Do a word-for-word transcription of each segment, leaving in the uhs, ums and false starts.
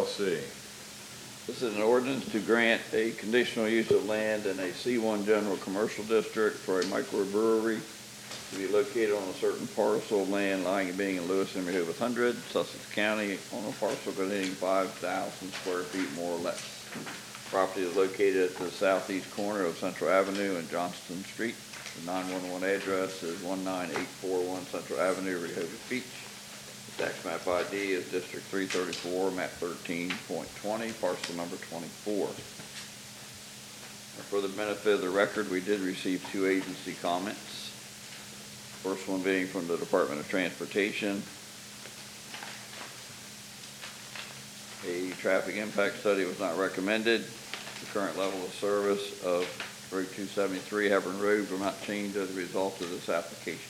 C. This is an ordinance to grant a conditional use of land in a C one general commercial district for a microbrewery to be located on a certain parcel of land lying and being in Lewis and Rehoboth Hundred, Sussex County, on a parcel containing five thousand square feet more or less. Property is located at the southeast corner of Central Avenue and Johnston Street. The nine one one address is one nine eight four one Central Avenue, Rehoboth Beach. The tax map I D is District three thirty-four, map thirteen point twenty, parcel number twenty-four. For the benefit of the record, we did receive two agency comments. First one being from the Department of Transportation. A traffic impact study was not recommended. The current level of service of Route two seventy-three Hebron Road will not change as a result of this application.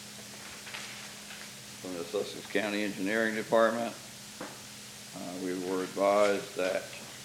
From the Sussex County Engineering Department, uh, we were advised that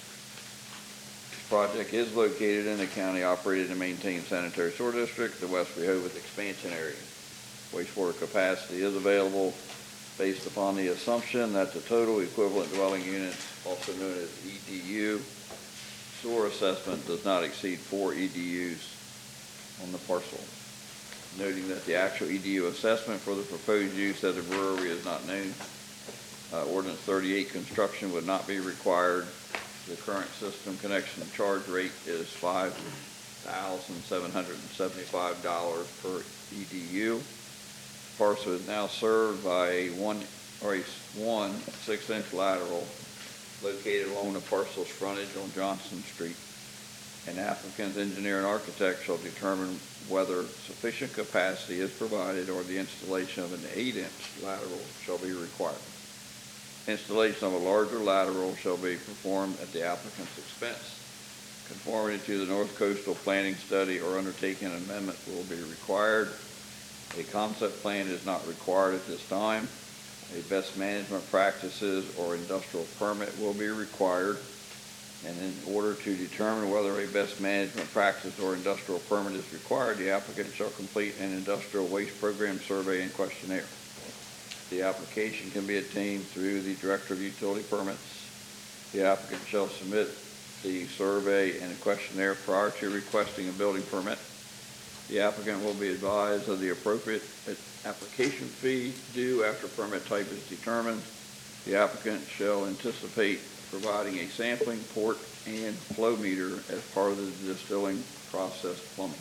this project is located in the county operated and maintained sanitary sewer district, the West Rehoboth expansion area. Wastewater capacity is available based upon the assumption that the total equivalent dwelling units, also known as E D U, sewer assessment does not exceed four E D Us on the parcel. Noting that the actual E D U assessment for the proposed use as a brewery is not known, uh, Ordinance thirty-eight construction would not be required. The current system connection charge rate is five thousand seven hundred seventy-five dollars per E D U. Parcel is now served by a one or a one six-inch lateral located along the parcel's frontage on Johnston Street. An applicant's engineer and architect shall determine whether sufficient capacity is provided or the installation of an eight-inch lateral shall be required. Installation of a larger lateral shall be performed at the applicant's expense. Conformity to the North Coastal Planning Study or undertaking an amendment will be required. A concept plan is not required at this time. A best management practices or industrial permit will be required. And in order to determine whether a best management practice or industrial permit is required, the applicant shall complete an industrial waste program survey and questionnaire. The application can be obtained through the Director of Utility Permits. The applicant shall submit the survey and a questionnaire prior to requesting a building permit. The applicant will be advised of the appropriate application fee due after permit type is determined. The applicant shall anticipate providing a sampling port and flow meter as part of the distilling process plumbing.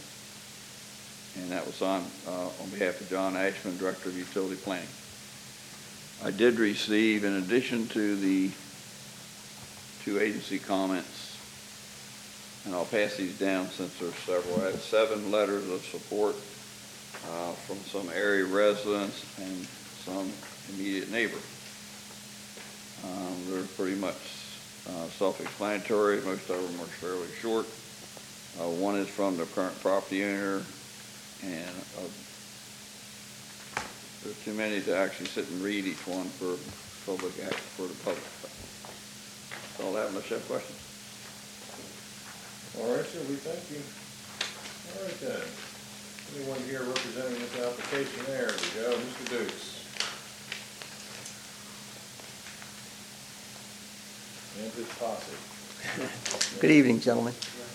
And that was signed uh, on behalf of John Ashman, Director of Utility Planning. I did receive, in addition to the two agency comments, and I'll pass these down since there's several. I had seven letters of support uh, from some area residents and some immediate neighbors. Um, they're pretty much uh, self-explanatory. Most of them are fairly short. Uh, one is from the current property owner, and uh, there's too many to actually sit and read each one for public act for the public. That's all I have unless you have questions. All right, sir, we thank you. All right then. Anyone here representing this application? There we go, Mister Dukes. And his posse. Good evening, gentlemen.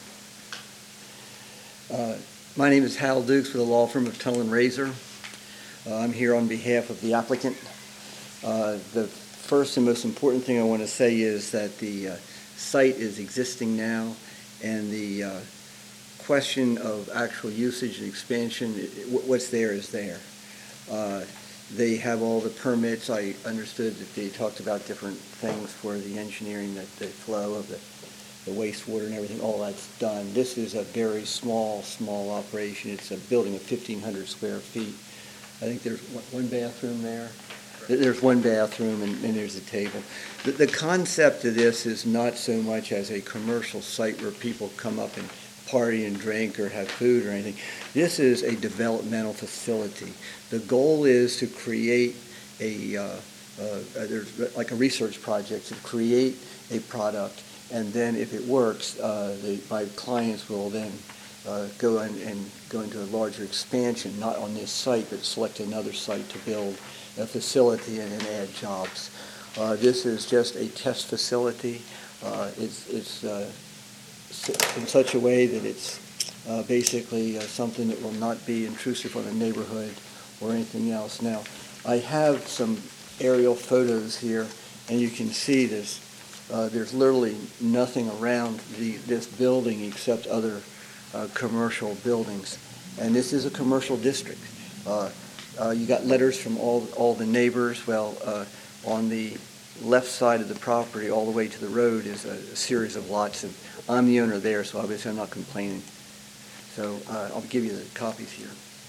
Uh, my name is Hal Dukes with the law firm of Tull and Razor. Uh, I'm here on behalf of the applicant. Uh, the first and most important thing I want to say is that the uh, site is existing now, and the uh, question of actual usage and expansion, it, what's there is there. Uh, they have all the permits. I understood that they talked about different things for the engineering, that the flow of the, the wastewater and everything, all that's done. This is a very small, small operation. It's a building of fifteen hundred square feet. I think there's one bathroom there. There's one bathroom and, and there's a table. The, the concept of this is not so much as a commercial site where people come up and party and drink or have food or anything. This is a developmental facility. The goal is to create a, uh, uh, there's like a research project, to create a product, and then if it works, uh, the, my clients will then uh, go in and go into a larger expansion, not on this site, but select another site to build a facility and then add jobs. Uh, This is just a test facility. Uh, It's it's uh, s- in such a way that it's uh, basically uh, something that will not be intrusive on the neighborhood or anything else. Now, I have some aerial photos here, and you can see this. Uh, There's literally nothing around the this building except other uh, commercial buildings. And this is a commercial district. Uh, uh, You got letters from all all the neighbors. Well, uh, on the left side of the property, all the way to the road, is a, a series of lots, and I'm the owner there, so obviously I'm not complaining. So uh, I'll give you the copies here.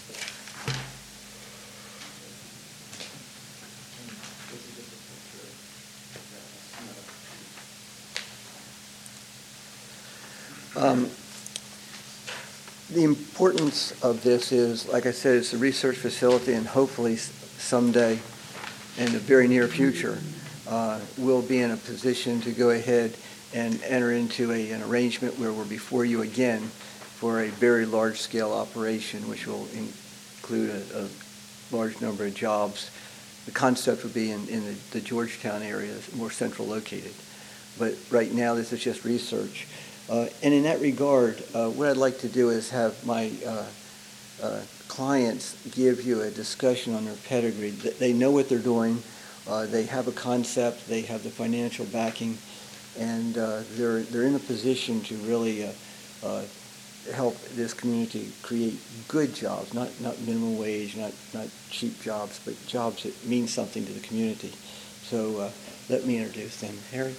Um, The importance of this is, like I said, it's a research facility, and hopefully s- someday, in the very near future, uh, we'll be in a position to go ahead and enter into a, an arrangement where we're before you again for a very large-scale operation, which will include a, a large number of jobs. The concept would be in, in the, the Georgetown area, more central located. But right now, this is just research. Uh, and in that regard, uh, what I'd like to do is have my uh, uh, clients give you a discussion on their pedigree. Th- They know what they're doing. Uh, they have a concept. They have the financial backing, and uh, they're they're in a position to really uh, uh, help this community create good jobs, not not minimum wage, not not cheap jobs, but jobs that mean something to the community. So uh, let me introduce them. Harry.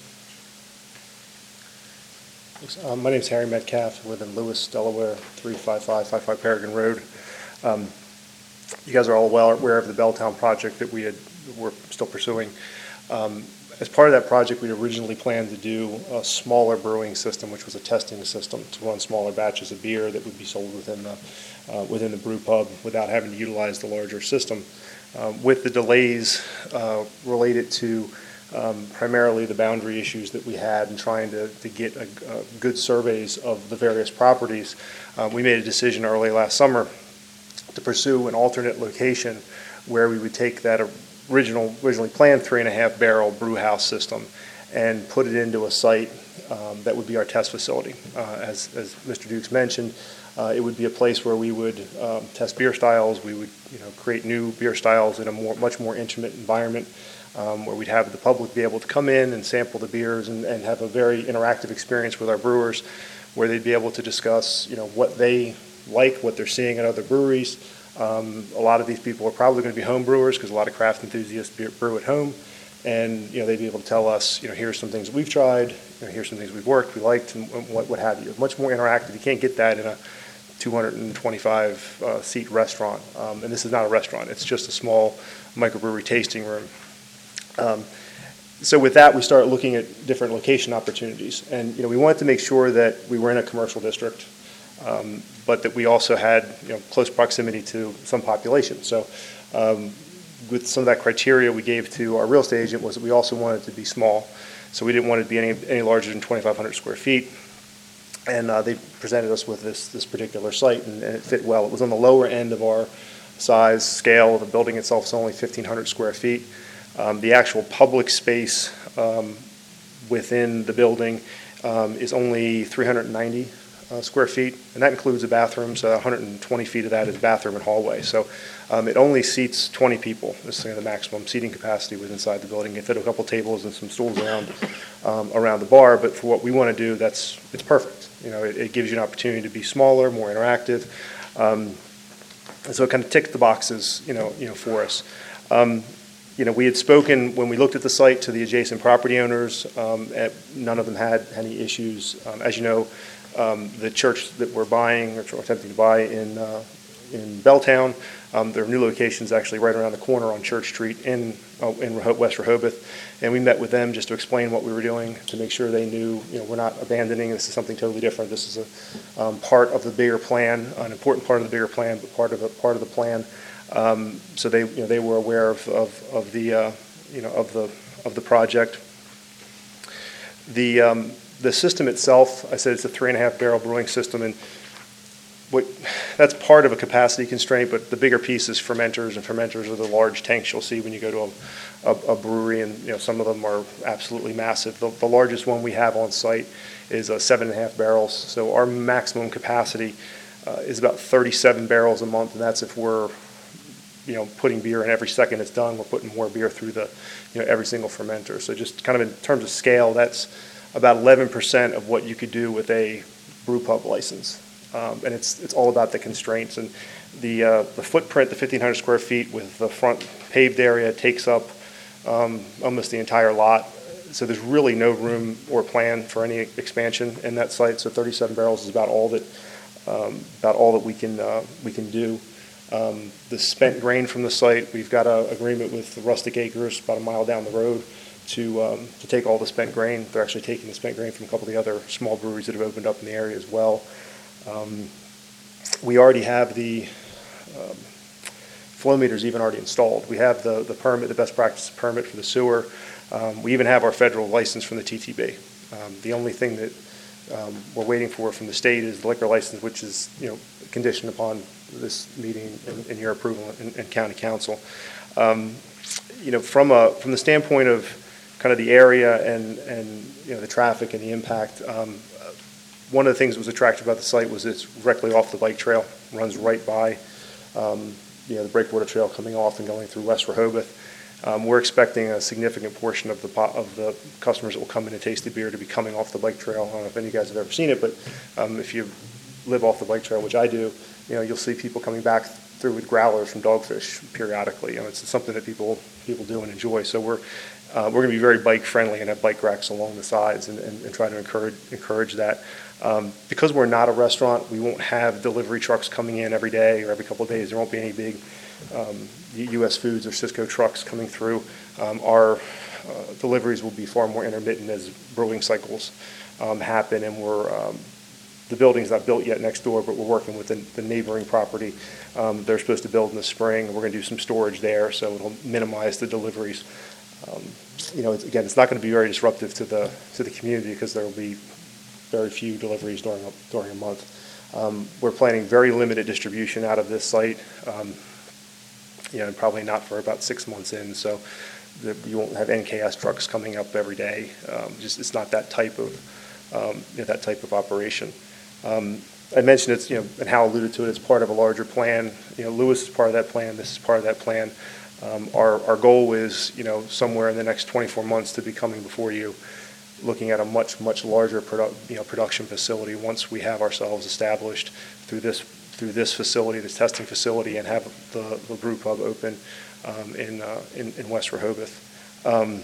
Um, my name is Harry Metcalf. I live in Lewis, Delaware, three five five five five Peregrine Road. Um, you guys are all well aware of the Belltown project that we had, we're still pursuing. Um, as part of that project, we originally planned to do a smaller brewing system, which was a testing system to run smaller batches of beer that would be sold within the uh, within the brew pub without having to utilize the larger system. Um, with the delays uh, related to Um, primarily the boundary issues that we had in trying to, to get a, a good surveys of the various properties, uh, we made a decision early last summer to pursue an alternate location where we would take that original, originally planned three and a half barrel brew house system and put it into a site um, that would be our test facility. Uh, as, as Mister Dukes mentioned, uh, it would be a place where we would um, test beer styles. We would, you know, create new beer styles in a more, much more intimate environment. Um, where we'd have the public be able to come in and sample the beers and, and have a very interactive experience with our brewers, where they'd be able to discuss, you know, what they like, what they're seeing at other breweries. Um, a lot of these people are probably going to be home brewers because a lot of craft enthusiasts beer, brew at home, and you know they'd be able to tell us, you know, here's some things that we've tried, you know, here's some things we've worked, we liked, and what what have you. Much more interactive. You can't get that in a two hundred twenty-five uh, seat restaurant, um, and this is not a restaurant. It's just a small microbrewery tasting room. Um, so with that, we started looking at different location opportunities, and you know we wanted to make sure that we were in a commercial district, um, but that we also had you know close proximity to some population. So um, with some of that criteria we gave to our real estate agent was that we also wanted it to be small, so we didn't want it to be any any larger than twenty-five hundred square feet. And uh, they presented us with this this particular site, and, and it fit well. It was on the lower end of our size scale. The building itself is only fifteen hundred square feet. Um, the actual public space um, within the building um, is only three hundred ninety uh, square feet, and that includes a bathroom, so one hundred twenty feet of that is bathroom and hallway. So um, it only seats twenty people. This is the maximum seating capacity within inside the building. It fit a couple tables and some stools around um, around the bar, but for what we want to do, that's it's perfect. You know, it, it gives you an opportunity to be smaller, more interactive, um, and so it kind of ticked the boxes, you know, you know, for us. Um, You know, we had spoken when we looked at the site to the adjacent property owners. Um, and none of them had any issues. Um, as you know, um, the church that we're buying or attempting to buy in uh, in Belltown, um, their new location is actually right around the corner on Church Street in uh, in Reho- West Rehoboth. And we met with them just to explain what we were doing, to make sure they knew, you know, we're not abandoning. This is something totally different. This is a um, part of the bigger plan, an important part of the bigger plan, but part of a part of the plan. Um, so they, you know, they were aware of of, of the, uh, you know, of the of the project. The um, the system itself, I said it's a three and a half barrel brewing system, and what, that's part of a capacity constraint, but the bigger piece is fermenters, and fermenters are the large tanks you'll see when you go to a, a, a brewery, and you know some of them are absolutely massive. The, the largest one we have on site is uh, seven and a half barrels, so our maximum capacity uh, is about thirty-seven barrels a month, and that's if we're you know putting beer in every second it's done. We're putting more beer through the you know every single fermenter. So just kind of in terms of scale, that's about eleven percent of what you could do with a brew pub license. Um, and it's it's all about the constraints, and the uh, the footprint, the fifteen hundred square feet with the front paved area takes up um, almost the entire lot. So there's really no room or plan for any expansion in that site. So thirty-seven barrels is about all that um, about all that we can uh, we can do. Um, the spent grain from the site, we've got an agreement with the Rustic Acres about a mile down the road to um, to take all the spent grain. They're actually taking the spent grain from a couple of the other small breweries that have opened up in the area as well. Um, we already have the um, flow meters even already installed. We have the, the permit, the best practice permit for the sewer. Um, we even have our federal license from the T T B. Um, the only thing that um, we're waiting for from the state is the liquor license, which is you know conditioned upon this meeting and, and your approval and, and county council. Um, you know, from a from the standpoint of kind of the area and and you know the traffic and the impact. Um, One of the things that was attractive about the site was it's directly off the bike trail, runs right by um, you know, the Breakwater Trail coming off and going through West Rehoboth. Um, we're expecting a significant portion of the of the customers that will come in and taste the beer to be coming off the bike trail. I don't know if any of you guys have ever seen it, but um, if you live off the bike trail, which I do, you know, you'll see people coming back through with growlers from Dogfish periodically. You know, it's something that people people do and enjoy. So we're uh, we're going to be very bike friendly and have bike racks along the sides and, and, and try to encourage encourage that. Um, because we're not a restaurant, we won't have delivery trucks coming in every day or every couple of days. There won't be any big um, U S Foods or Sysco trucks coming through. Um, our uh, deliveries will be far more intermittent as brewing cycles um, happen, and we're um, the building's not built yet next door, but we're working with the, the neighboring property. Um, they're supposed to build in the spring. We're going to do some storage there, so it'll minimize the deliveries. Um, you know, it's, again, it's not going to be very disruptive to the to the community because there will be very few deliveries during a, during a month. Um, we're planning very limited distribution out of this site, um, you know, and probably not for about six months in. So the, you won't have N K S trucks coming up every day. Um, just it's not that type of um, you know, that type of operation. Um, I mentioned it's you know, and Hal alluded to it. It's part of a larger plan. You know, Lewis is part of that plan. This is part of that plan. Um, our our goal is you know somewhere in the next twenty-four months to be coming before you, looking at a much, much larger produ you know, production facility once we have ourselves established through this through this facility, this testing facility, and have the, the brew pub open um, in, uh, in in West Rehoboth. Um,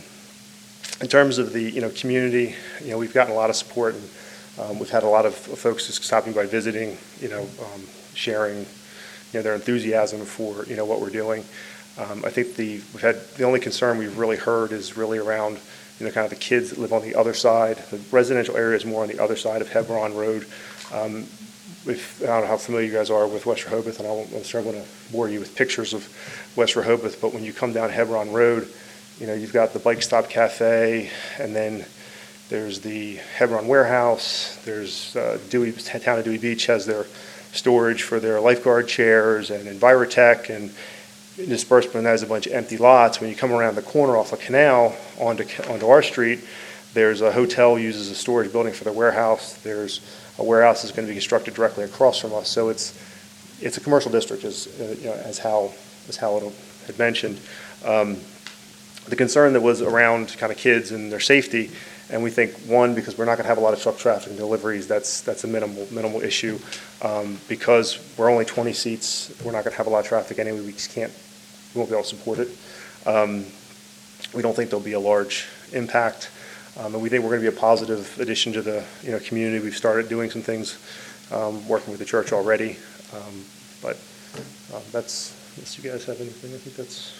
in terms of the you know community, you know we've gotten a lot of support, and um, we've had a lot of folks just stopping by, visiting, you know, um, sharing, you know, their enthusiasm for you know what we're doing. Um, I think the we've had the only concern we've really heard is really around you know, kind of the kids that live on the other side. The residential area is more on the other side of Hebron Road. Um, if, I don't know how familiar you guys are with West Rehoboth, and I won't, I'm sure I'm going to bore you with pictures of West Rehoboth, but when you come down Hebron Road, you know, you've got the Bike Stop Cafe, and then there's the Hebron Warehouse, there's uh, Dewey, town of Dewey Beach has their storage for their lifeguard chairs, and Envirotech, and disbursement has a bunch of empty lots. When you come around the corner off a canal onto onto our street, there's a hotel uses a storage building for their warehouse. There's a warehouse that's going to be constructed directly across from us. So it's it's a commercial district, as uh, you know, as Hal as Hal had mentioned. Um, the concern that was around kind of kids and their safety, and we think one, because we're not going to have a lot of truck traffic and deliveries, that's that's a minimal minimal issue. Um, because we're only twenty seats, we're not going to have a lot of traffic anyway. We just can't, we won't be able to support it. Um, we don't think there'll be a large impact, um, and we think we're going to be a positive addition to the you know community. We've started doing some things, um, working with the church already, um, but um, that's. Unless you guys have anything, I think that's.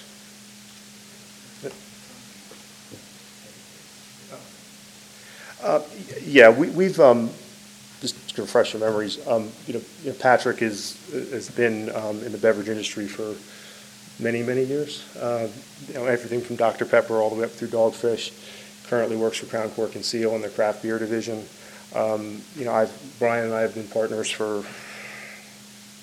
Uh, yeah, we, we've um, just to refresh your memories. Um, you know, you know, Patrick is has been um, in the beverage industry for many, many years. Uh, you know, everything from Doctor Pepper all the way up through Dogfish. Currently works for Crown Cork and Seal in their craft beer division. Um, you know, I've Brian and I have been partners for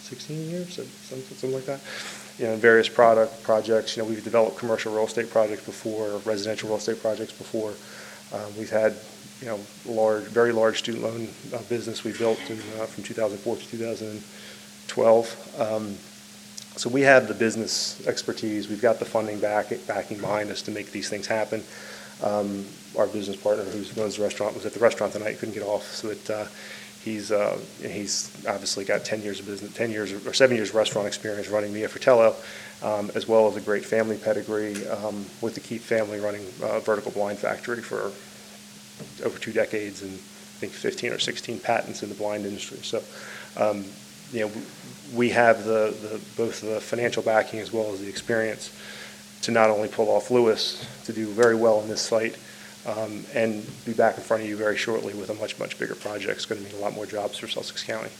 sixteen years, so- something something like that. You know, in various product projects, you know, we've developed commercial real estate projects before, residential real estate projects before. Um, We've had, you know, large, very large student loan uh, business we built in, uh, from two thousand four to two thousand twelve. Um, So we have the business expertise, we've got the funding back, backing behind us to make these things happen. Um, Our business partner who runs the restaurant was at the restaurant tonight, couldn't get off, so that uh, he's, uh, he's obviously got ten years of business, ten years or seven years of restaurant experience running Mia Fratello, um, as well as a great family pedigree um, with the Keep family running uh, Vertical Blind Factory for over two decades and I think fifteen or sixteen patents in the blind industry. So, um, you know, we have the, the both the financial backing as well as the experience to not only pull off Lewis, to do very well in this site, um, and be back in front of you very shortly with a much, much bigger project. It's going to mean a lot more jobs for Sussex County.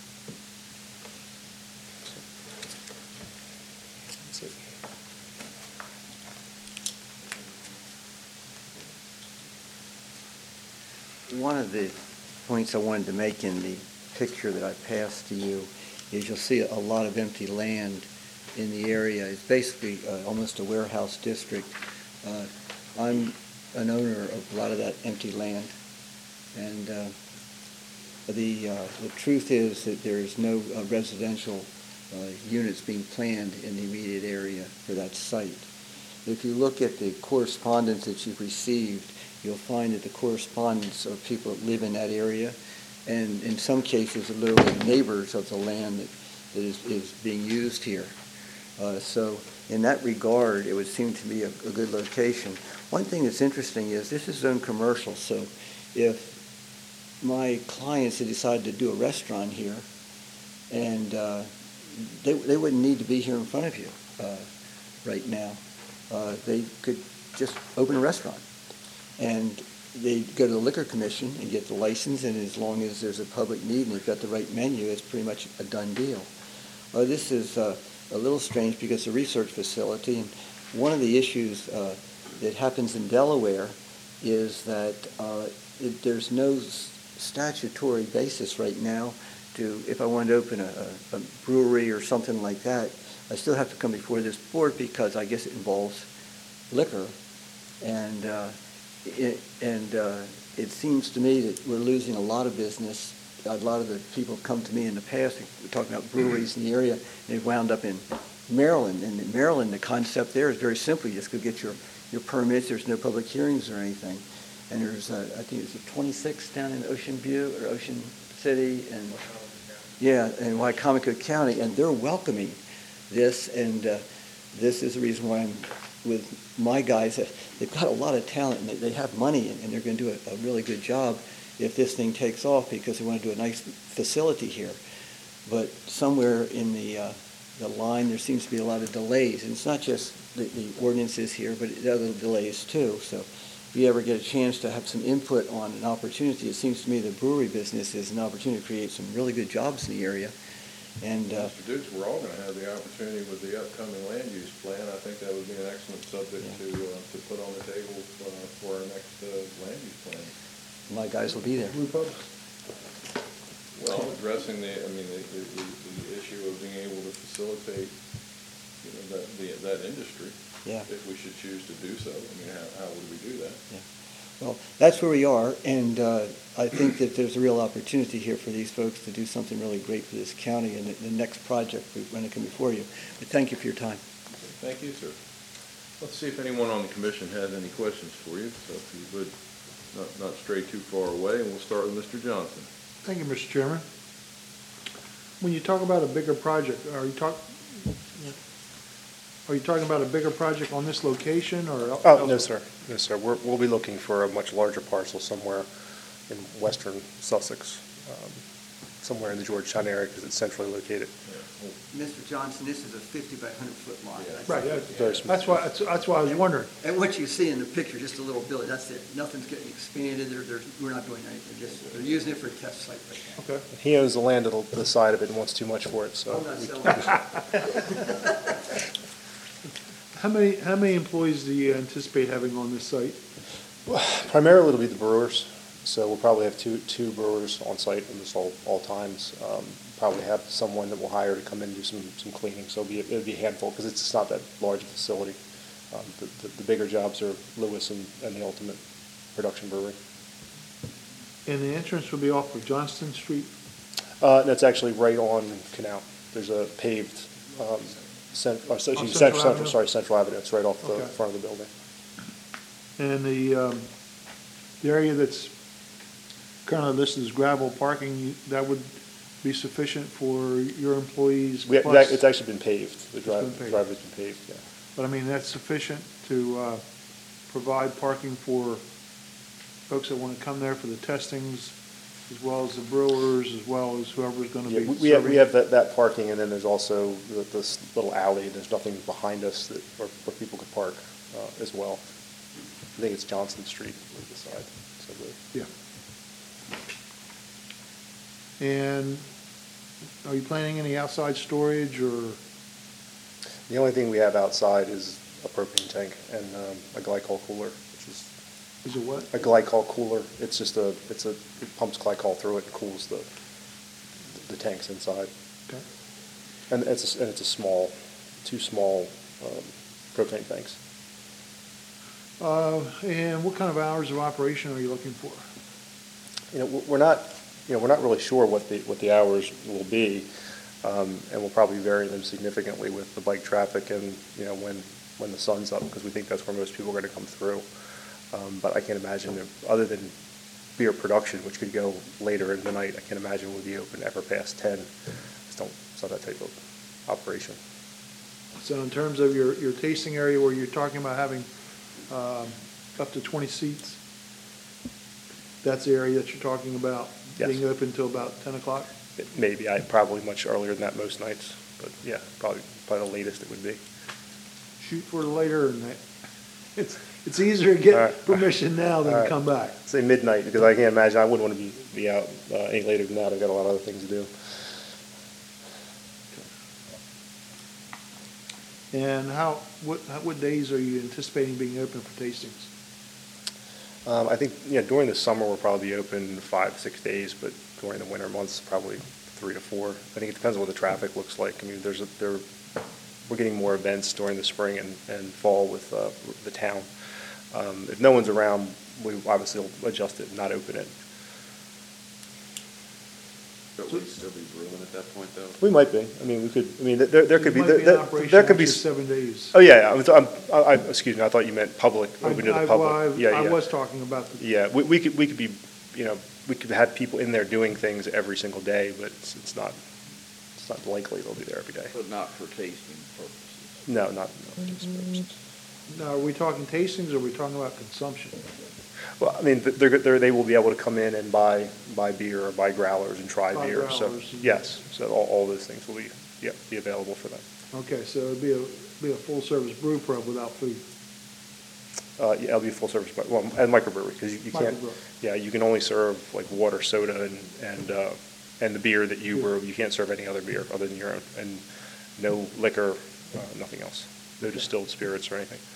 That's it. One of the points I wanted to make in the picture that I passed to you is you'll see a lot of empty land in the area. It's basically uh, almost a warehouse district. Uh, I'm an owner of a lot of that empty land, and uh, the uh, the truth is that there is no uh, residential uh, units being planned in the immediate area for that site. If you look at the correspondence that you've received, you'll find that the correspondence of people that live in that area, and in some cases, are literally neighbors of the land that, that is, is being used here. Uh, so in that regard, it would seem to be a, a good location. One thing that's interesting is this is zone commercial, so if my clients had decided to do a restaurant here, and uh, they, they wouldn't need to be here in front of you uh, right now. Uh, they could just open a restaurant. And they go to the liquor commission and get the license, and as long as there's a public need and they've got the right menu, it's pretty much a done deal. Uh, this is uh, a little strange because it's a research facility, and one of the issues uh, that happens in Delaware is that uh, it, there's no s- statutory basis right now to, if I wanted to open a, a, a brewery or something like that, I still have to come before this board because I guess it involves liquor, and uh, It, and uh, it seems to me that we're losing a lot of business. A lot of the people have come to me in the past, we're talking about breweries in the area, and they've wound up in Maryland. And in Maryland, the concept there is very simple. You just go get your, your permits. There's no public hearings or anything. And there's, uh, I think there's a twenty-six down in Ocean View or Ocean City, and yeah, in Wycomico County, and they're welcoming this. And uh, this is the reason why I'm with my guys. They've got a lot of talent, and they, they have money, and, and they're going to do a, a really good job if this thing takes off, because they want to do a nice facility here. But somewhere in the uh, the line, there seems to be a lot of delays, and it's not just the, the ordinances here, but the other delays too. So if you ever get a chance to have some input on an opportunity, it seems to me the brewery business is an opportunity to create some really good jobs in the area. And uh, Mister Dukes, we're all going to have the opportunity with the upcoming land use plan. I think that would be an excellent subject Yeah. to, uh, to put on the table uh, for our next uh, land use plan. my guys will be there. Well, addressing the, I mean, the, the, the the issue of being able to facilitate, you know, that, the, that industry. Yeah. If we should choose to do so. I mean, how, how would we do that? Yeah. Well, that's where we are, and uh, I think that there's a real opportunity here for these folks to do something really great for this county and the, the next project when it come before you. But thank you for your time. Thank you, sir. Let's see if anyone on the commission has any questions for you. So if you would, not, not stray too far away, and we'll start with Mister Johnson. Thank you, Mister Chairman. When you talk about a bigger project, are you talk, are you talking about a bigger project on this location or? el- Oh, no, elsewhere? sir. No, sir. We're, we'll be looking for a much larger parcel somewhere in western Sussex, um, somewhere in the Georgetown area because it's centrally located. Mister Johnson, this is a fifty by one hundred foot lot. Right, yeah. Very small. That's why, that's, that's why I was wondering. And what you see in the picture, just a little building, that's it. Nothing's getting expanded, they're, they're, we're not doing anything, just, they're using it for a test site right now. Okay. He owns the land to the the side of it and wants too much for it, so. I'm not we- selling it. How many, how many employees do you anticipate having on this site? Primarily it'll be the brewers. So we'll probably have two, two brewers on site almost all, all times. Um, Probably have someone that we'll hire to come in and do some, some cleaning, so it'll be, it'll be a handful, because it's just not that large a facility. Um, The, the- the bigger jobs are Lewis and, and the Ultimate Production Brewery. And the entrance will be off of Johnston Street? Uh, that's actually right on Canal. There's a paved, um, cent, or, so- On excuse me, Central Central, Central, Avenue? sorry, Central Avenue. It's right off the Okay. front of the building. And the, um, the area that's currently listed as gravel parking, you- that would be sufficient for your employees We, plus? it's actually been paved. The It's drive, been paved. driveway's been paved, yeah. But I mean, that's sufficient to uh, provide parking for folks that want to come there for the testings, as well as the brewers, as well as whoever's going to Yeah, be we- we have, we serving? have that, that parking, and then there's also the- this little alley, there's nothing behind us that, where, where people could park, uh, as well. I think it's Johnson Street on the side, so the, Yeah. And are you planning any outside storage or, the only thing we have outside is a propane tank and, um, a glycol cooler, which is, is it what? a glycol cooler, it's just a, it's a, it pumps glycol through it and cools the, the tanks inside. Okay. And it's, a- and it's a small, two small, um, propane tanks. Uh, And what kind of hours of operation are you looking for? You know, we're not, you know, we're not really sure what the, what the hours will be, um, and we'll probably vary them significantly with the bike traffic and, you know, when, when the sun's up, because we think that's where most people are gonna come through. Um, But I can't imagine, if- other than beer production, which could go later in the night, I can't imagine we'll be open ever past ten. Just don't, it's not that type of operation. So in terms of your, your tasting area where you're talking about having um, up to twenty seats, that's the area that you're talking about Yes. being open until about ten o'clock? It- Maybe, I, probably much earlier than that most nights, but yeah, probably, probably the latest it would be. Shoot for later, and that- it's, it's easier to All get right. permission now than All to right. come back. Say midnight, because I can't imagine, I wouldn't want to be, be out uh, any later than that. I've got a lot of other things to do. And how, what, how- what days are you anticipating being open for tastings? Um, I think, yeah, during the summer, we'll probably be open five, six days, but during the winter months, probably three to four. I think it depends on what the traffic looks like. I mean, there's a, there, we're getting more events during the spring and, and fall with, uh, the town. Um, if no one's around, we obviously will adjust it and not open it. But we'd still be brewing at that point, though? We might be. I mean, we could, I mean, there, there could be, You might there, in there operation there could be. after s- seven days. Oh, yeah, yeah, I'm, I'm, I, I- excuse me, I thought you meant public, I- open to I- the well, I- public. Yeah, I yeah. was talking about the, Yeah, we, we could, we could be, you know, we could have people in there doing things every single day, but it's, it's not, it's not likely they'll be there every day. But not for tasting purposes. No, not, no. just purposes. now, are we talking tastings or are we talking about consumption? Well, I mean, they're, they're, they will be able to come in and buy, buy beer or buy growlers and try Buy beer, so, growlers and- yes, so all, all those things will be, yeah, be available for them. Okay, so it'd be a, be a full-service brew pub without food. Uh, yeah, it'll be full service, but, well, and microbrewery, because you, you can't, Microbrew. yeah, you can only serve like water, soda, and, and, uh, and the beer that you Yeah. brew. You can't serve any other beer other than your own, and no liquor, uh, nothing else, no distilled spirits or anything.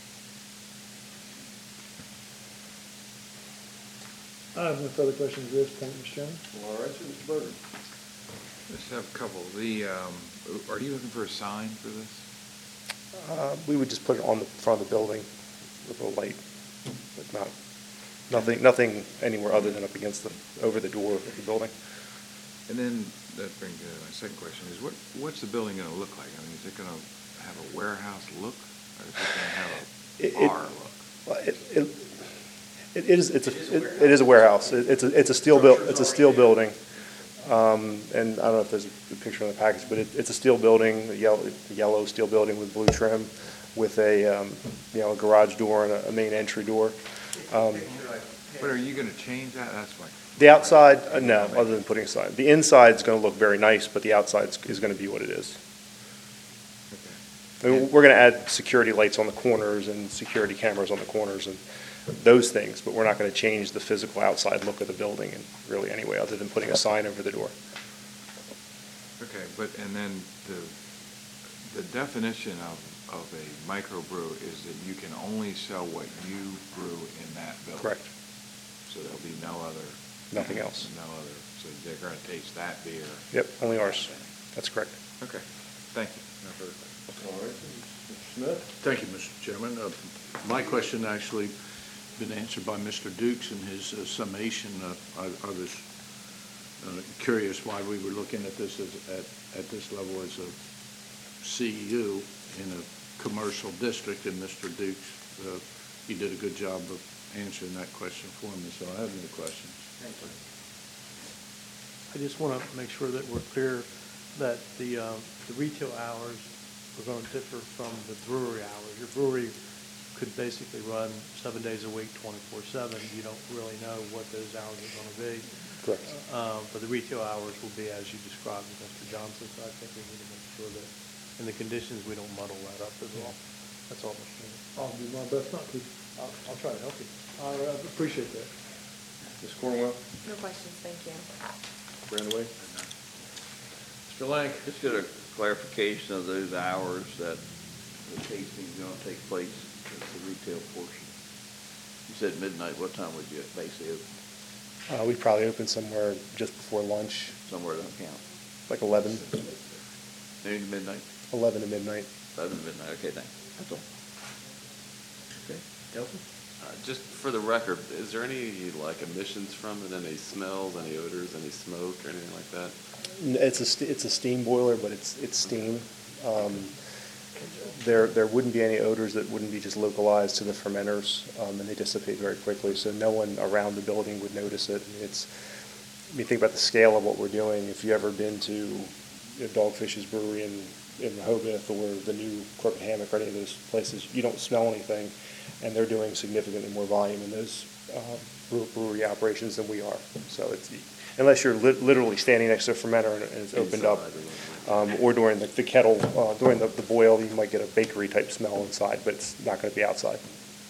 I have no further questions at this point, Mister Chairman. All right, so Mister Berger. Just have a couple. The, um, are you looking for a sign for this? Uh, we would just put it on the front of the building with a light, but not, nothing, nothing anywhere other than up against the, over the door of the building. And then, that brings me to my second question, is what, what's the building gonna look like? I mean, is it gonna have a warehouse look, or is it gonna have It- a it- bar look? Well, It, it, it is, it's a, it it is a warehouse. It- It's a, it's a steel buil, it's a steel building. Um, and I don't know if there's a picture in the package, but it, it's a steel building, a yellow, a yellow steel building with blue trim, with a, um, you know, a garage door and a, a main entry door. Um, But are you gonna change that? That's my. The outside, uh, no, other than putting a sign. The inside's gonna look very nice, but the outside is gonna be what it is. I mean, we're gonna add security lights on the corners and security cameras on the corners and those things, but we're not gonna change the physical outside look of the building in really any way, other than putting a sign over the door. Okay, but, and then the, the definition of, of a microbrew is that you can only sell what you brew in that building. Correct. so there'll be no other, Nothing else. no other, so they're gonna taste that beer. Yep, only ours. That's correct. Okay, thank you. No further questions. All right, Mister Smith? Thank you, Mister Chairman. Uh, My question actually been answered by Mister Dukes in his uh, summation. Uh, I I was uh, curious why we were looking at this as, at, at this level as a C U in a commercial district, and Mister Dukes, uh, he did a good job of answering that question for me, so I have no questions. I just want to make sure that we're clear that the, uh, the retail hours are going to differ from the brewery hours. Your brewery could basically run seven days a week, twenty-four seven. You don't really know what those hours are going to be. Correct. Uh, But the retail hours will be as you described with Mister Johnson, so I think we need to make sure that in the conditions, we don't muddle that up as well. That's all, Mister Chairman. I'll do my best not to. I'll, I'll try to help you. I uh, appreciate that. Miz Cornwell? No questions, thank you. Brandaway? Mister Lang? Just get a clarification of those hours that the tasting's gonna take place, that's the retail portion. You said midnight, what time would you basically open? Uh, we probably open somewhere just before lunch, Somewhere don't count. like eleven, Noon to midnight, eleven to midnight. eleven to midnight, okay, thanks. That's all. Okay, Council? Uh, Just for the record, is there any, like, emissions from it, any smells, any odors, any smoke, or anything like that? N- It's a, st- it's a steam boiler, but it's, it's steam. Um, There, there wouldn't be any odors that wouldn't be just localized to the fermenters, um, and they dissipate very quickly, so no one around the building would notice it. I mean, It's, when you think about the scale of what we're doing, if you've ever been to you know, Dogfish's Brewery in, in Rehoboth or the new Crooked Hammock or any of those places, you don't smell anything, and they're doing significantly more volume in those uh, brew- brewery operations than we are. So it's, unless you're lit- literally standing next to a fermenter and and it's opened up, Inside or whatever. um, or during the, the kettle, uh, during the, the boil, you might get a bakery type smell inside, but it's not going to be outside.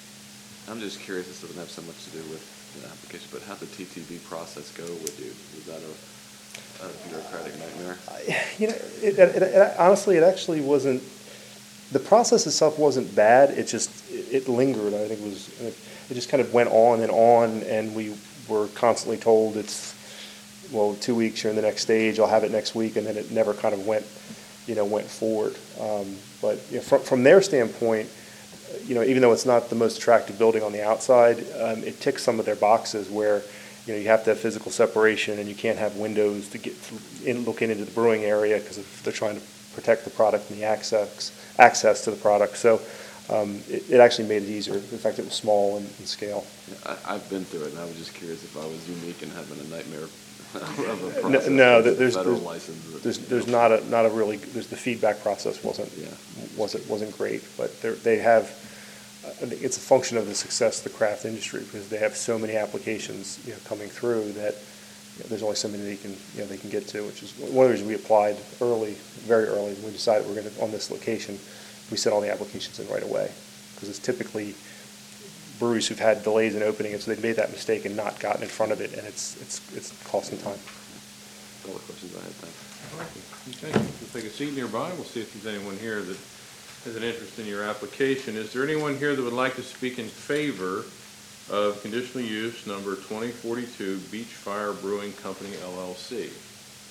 I'm just curious, this doesn't have so much to do with the application, but how'd the T T B process go with you? Was that a, a bureaucratic nightmare? You know, it, it, it, honestly, it actually wasn't, the process itself wasn't bad, it just, it, it lingered, I think it was, it just kind of went on and on, and we were constantly told it's, well, two weeks, you're in the next stage, I'll have it next week, and then it never kind of went, you know, went forward. Um, but you know, from, from their standpoint, you know, even though it's not the most attractive building on the outside, um, it ticks some of their boxes where, you know, you have to have physical separation and you can't have windows to get in, looking into the brewing area because they're trying to protect the product and the access access to the product. So um, it, it actually made it easier. In fact, it was small in, in scale. Yeah, I, I've been through it, and I was just curious if I was unique in having a nightmare of a No, process. no, with the there's, federal there's, license that- there's, there's not a, not a really, there's, the feedback process wasn't, Yeah. wasn't, wasn't great, but they're, they have, I think it's a function of the success of the craft industry, because they have so many applications, you know, coming through that, you know, there's only so many they can, you know, they can get to, which is one of the reasons we applied early, very early, when we decided we're gonna, on this location, we sent all the applications in right away, because it's typically breweries who've had delays in opening it, so they've made that mistake and not gotten in front of it, and it's, it's, it's costing time. All the questions I had, thanks. Okay, we'll take a seat nearby. We'll see if there's anyone here that has an interest in your application. Is there anyone here that would like to speak in favor of conditional use number twenty forty-two Beach Fire Brewing Company L L C? Is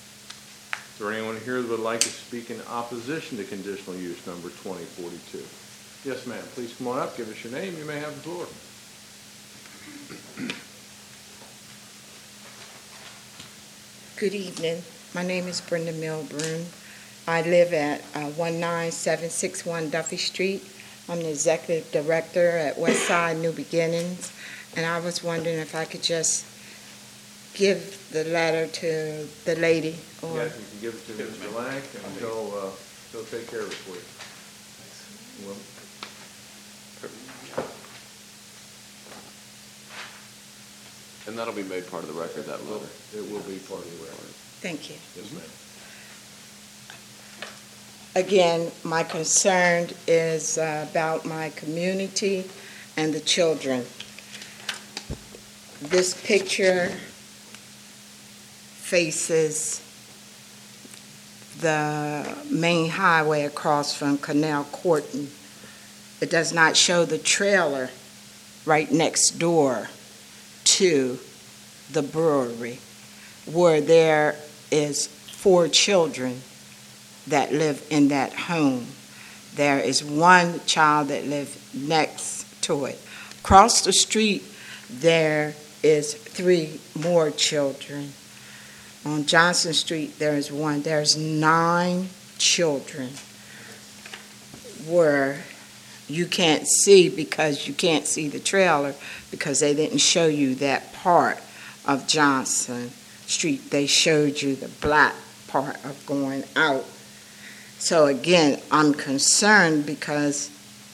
there anyone here that would like to speak in opposition to conditional use number twenty forty-two? Yes, ma'am. Please come on up. Give us your name. You may have the floor. Good evening. My name is Brenda Milburn. I live at uh, one nine seven six one Duffy Street. I'm the executive director at Westside New Beginnings, and I was wondering if I could just give the letter to the lady, or Yes, you can give it to Mister Lang, and he'll, uh, he'll take care of it for you. Well, And that'll be made part of the record, that letter. it will be part of the record. thank you. Yes, ma'am. Again, my concern is uh, about my community and the children. This picture faces the main highway across from Canal Courtney. It does not show the trailer right next door to the brewery, where there is four children that live in that home. There is one child that lives next to it. Across the street, there is three more children. On Johnson Street, there is one. There's nine children where you can't see because you can't see the trailer because they didn't show you that part of Johnson Street. They showed you the black part of going out. So again, I'm concerned because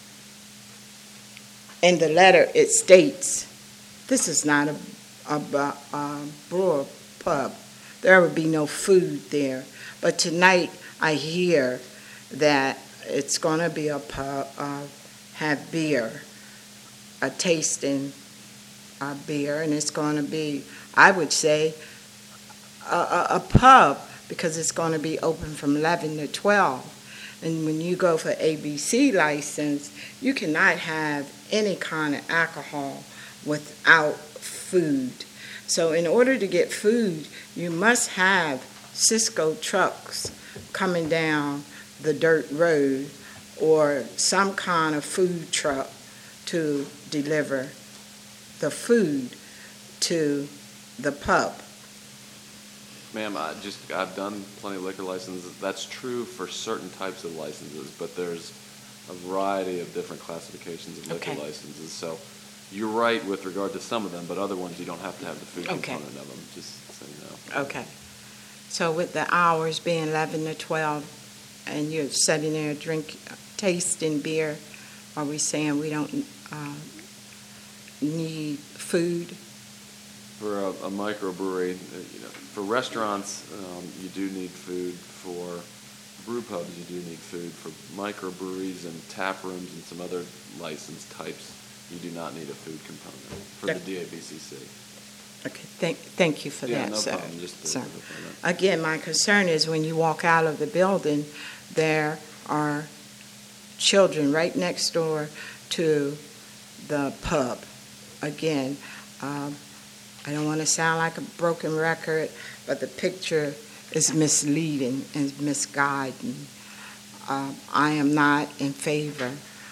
in the letter it states this is not a, a, a brewer pub. There would be no food there. But tonight I hear that it's going to be a pub, uh, have beer, a tasting uh, beer, and it's going to be, I would say, a, a, a pub because it's going to be open from eleven to twelve. And when you go for A B C license, you cannot have any kind of alcohol without food. So in order to get food, you must have Cisco trucks coming down the dirt road or some kind of food truck to deliver the food to the pub. Ma'am, I just, I've done plenty of liquor licenses. That's true for certain types of licenses, but there's a variety of different classifications of liquor Okay. licenses. So you're right with regard to some of them, but other ones you don't have to have the food Okay. component of them, just so you know. Okay. So with the hours being eleven to twelve, and you're sitting there drink, tasting beer, are we saying we don't uh, need food? For a, a microbrewery, uh, you know, for restaurants, um, you do need food. For brew pubs, you do need food. For microbreweries and tap rooms and some other license types, you do not need a food component for the That- D A B C C. Okay, thank, thank you for Yeah, that, no sir. problem, just to Sir. clarify that. Again, my concern is when you walk out of the building, there are children right next door to the pub. Again, um, I don't want to sound like a broken record, but the picture is misleading and misguiding. Um, I am not in favor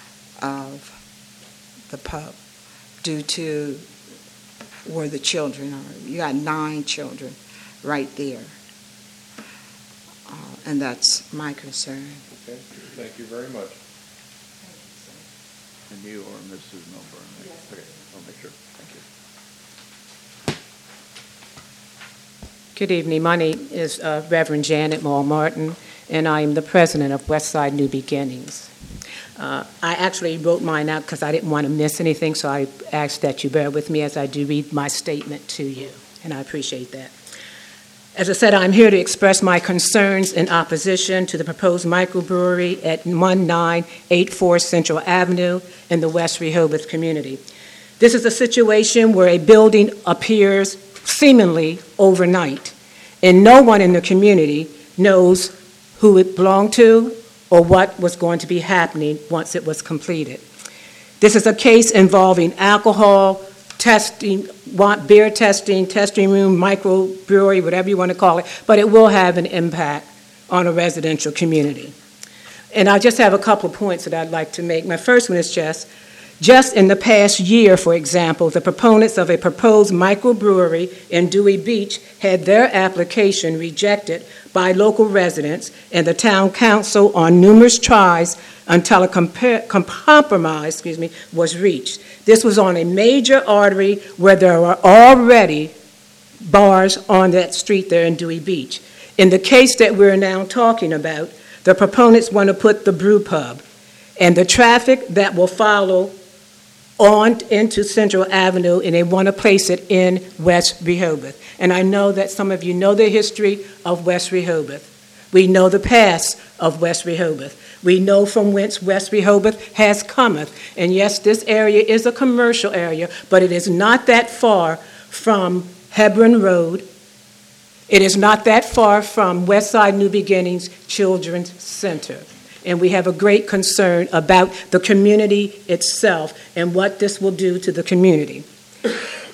of the pub due to where the children are. You got nine children right there. Uh, and that's my concern. Okay, thank you very much. And you or Missus Milburn? Okay, I'll make sure. Thank you. Good evening. My name is uh, Reverend Janet Moore Martin, and I am the president of Westside New Beginnings. Uh, I actually wrote mine out because I didn't want to miss anything, so I ask that you bear with me as I do read my statement to you, and I appreciate that. As I said, I'm here to express my concerns in opposition to the proposed microbrewery at nineteen eighty-four Central Avenue in the West Rehoboth community. This is a situation where a building appears seemingly overnight, and no one in the community knows who it belonged to or what was going to be happening once it was completed. This is a case involving alcohol testing, want beer testing, testing room, microbrewery, whatever you want to call it, but it will have an impact on a residential community. And I just have a couple of points that I'd like to make. My first one is just, just in the past year, for example, the proponents of a proposed microbrewery in Dewey Beach had their application rejected by local residents and the town council on numerous tries until a compar- compromise excuse me, was reached. This was on a major artery where there were already bars on that street there in Dewey Beach. In the case that we're now talking about, the proponents want to put the brew pub, and the traffic that will follow on into Central Avenue, and they want to place it in West Rehoboth. And I know that some of you know the history of West Rehoboth. We know the past of West Rehoboth. We know from whence West Rehoboth has cometh. And yes, this area is a commercial area, but it is not that far from Hebron Road. It is not that far from Westside New Beginnings Children's Center. And we have a great concern about the community itself and what this will do to the community.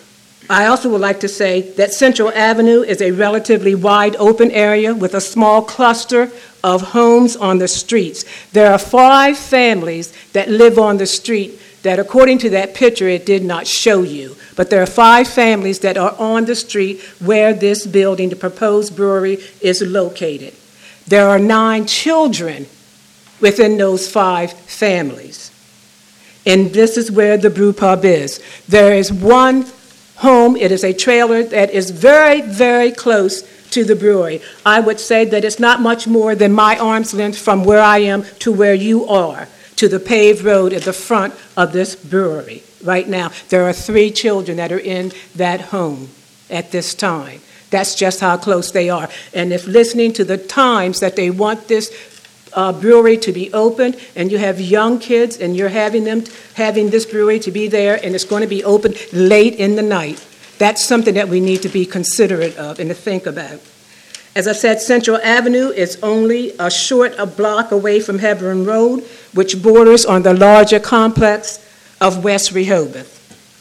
I also would like to say that Central Avenue is a relatively wide open area with a small cluster of homes on the streets. There are five families that live on the street that, according to that picture, it did not show you. But there are five families that are on the street where this building, the proposed brewery, is located. There are nine children within those five families. And this is where the brew pub is. There is one home, it is a trailer that is very, very close to the brewery. I would say that it's not much more than my arm's length from where I am to where you are, to the paved road at the front of this brewery. Right now, there are three children that are in that home at this time. That's just how close they are. And if listening to the times that they want this uh, brewery to be opened, and you have young kids, and you're having them having this brewery to be there, and it's going to be open late in the night, that's something that we need to be considerate of and to think about. As I said, Central Avenue is only a short a block away from Hebron Road, which borders on the larger complex of West Rehoboth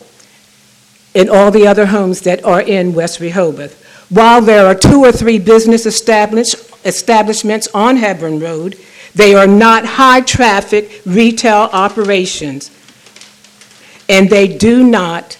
and all the other homes that are in West Rehoboth. While there are two or three business establish, establishments on Hebron Road, they are not high-traffic retail operations, and they do not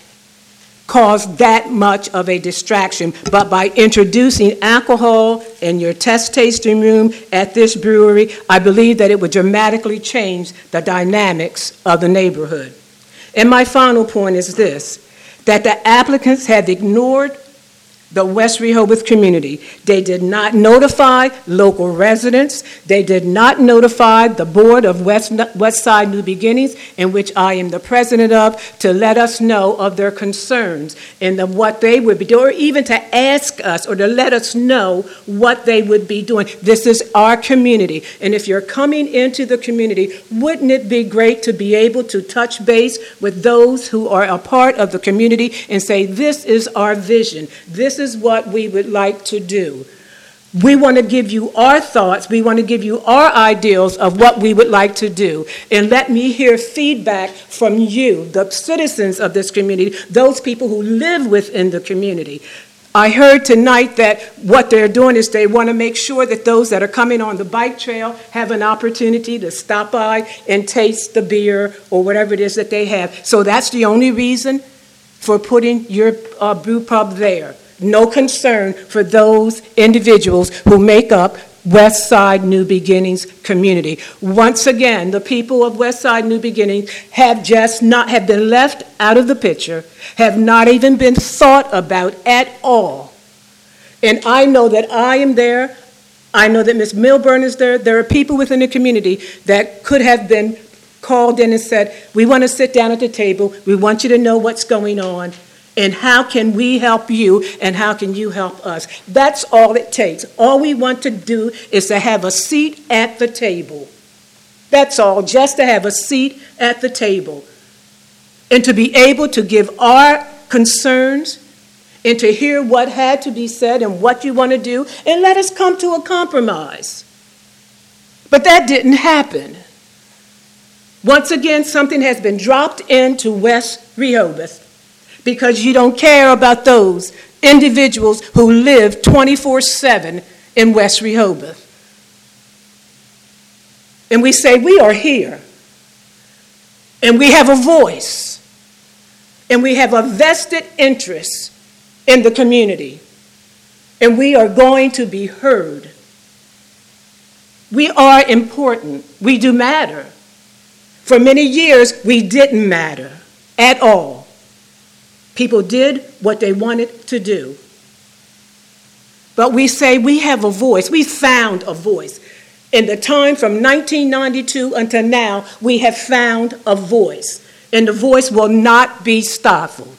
cause that much of a distraction. But by introducing alcohol in your test tasting room at this brewery, I believe that it would dramatically change the dynamics of the neighborhood. And my final point is this, that the applicants have ignored the West Rehoboth community. They did not notify local residents. They did not notify the Board of West, West Side New Beginnings, in which I am the president of, to let us know of their concerns and of what they would be doing, or even to ask us or to let us know what they would be doing. This is our community. And if you're coming into the community, wouldn't it be great to be able to touch base with those who are a part of the community and say, this is our vision. This This is what we would like to do. We want to give you our thoughts. We want to give you our ideals of what we would like to do. And let me hear feedback from you, the citizens of this community, those people who live within the community. I heard tonight that what they're doing is they want to make sure that those that are coming on the bike trail have an opportunity to stop by and taste the beer or whatever it is that they have. So that's the only reason for putting your uh, brew pub there. No concern for those individuals who make up West Side New Beginnings community. Once again, the people of West Side New Beginnings have just not, have been left out of the picture, have not even been thought about at all. And I know that I am there. I know that Miz Milburn is there. There are people within the community that could have been called in and said, we want to sit down at the table. We want you to know what's going on. And how can we help you, and how can you help us? That's all it takes. All we want to do is to have a seat at the table. That's all, just to have a seat at the table. And to be able to give our concerns and to hear what had to be said and what you want to do, and let us come to a compromise. But that didn't happen. Once again, something has been dropped into West Rehoboth, because you don't care about those individuals who live twenty-four seven in West Rehoboth. And we say, we are here, and we have a voice, and we have a vested interest in the community, and we are going to be heard. We are important. We do matter. For many years, we didn't matter at all. People did what they wanted to do. But we say we have a voice. We found a voice. In the time from nineteen ninety-two until now, we have found a voice. And the voice will not be stifled.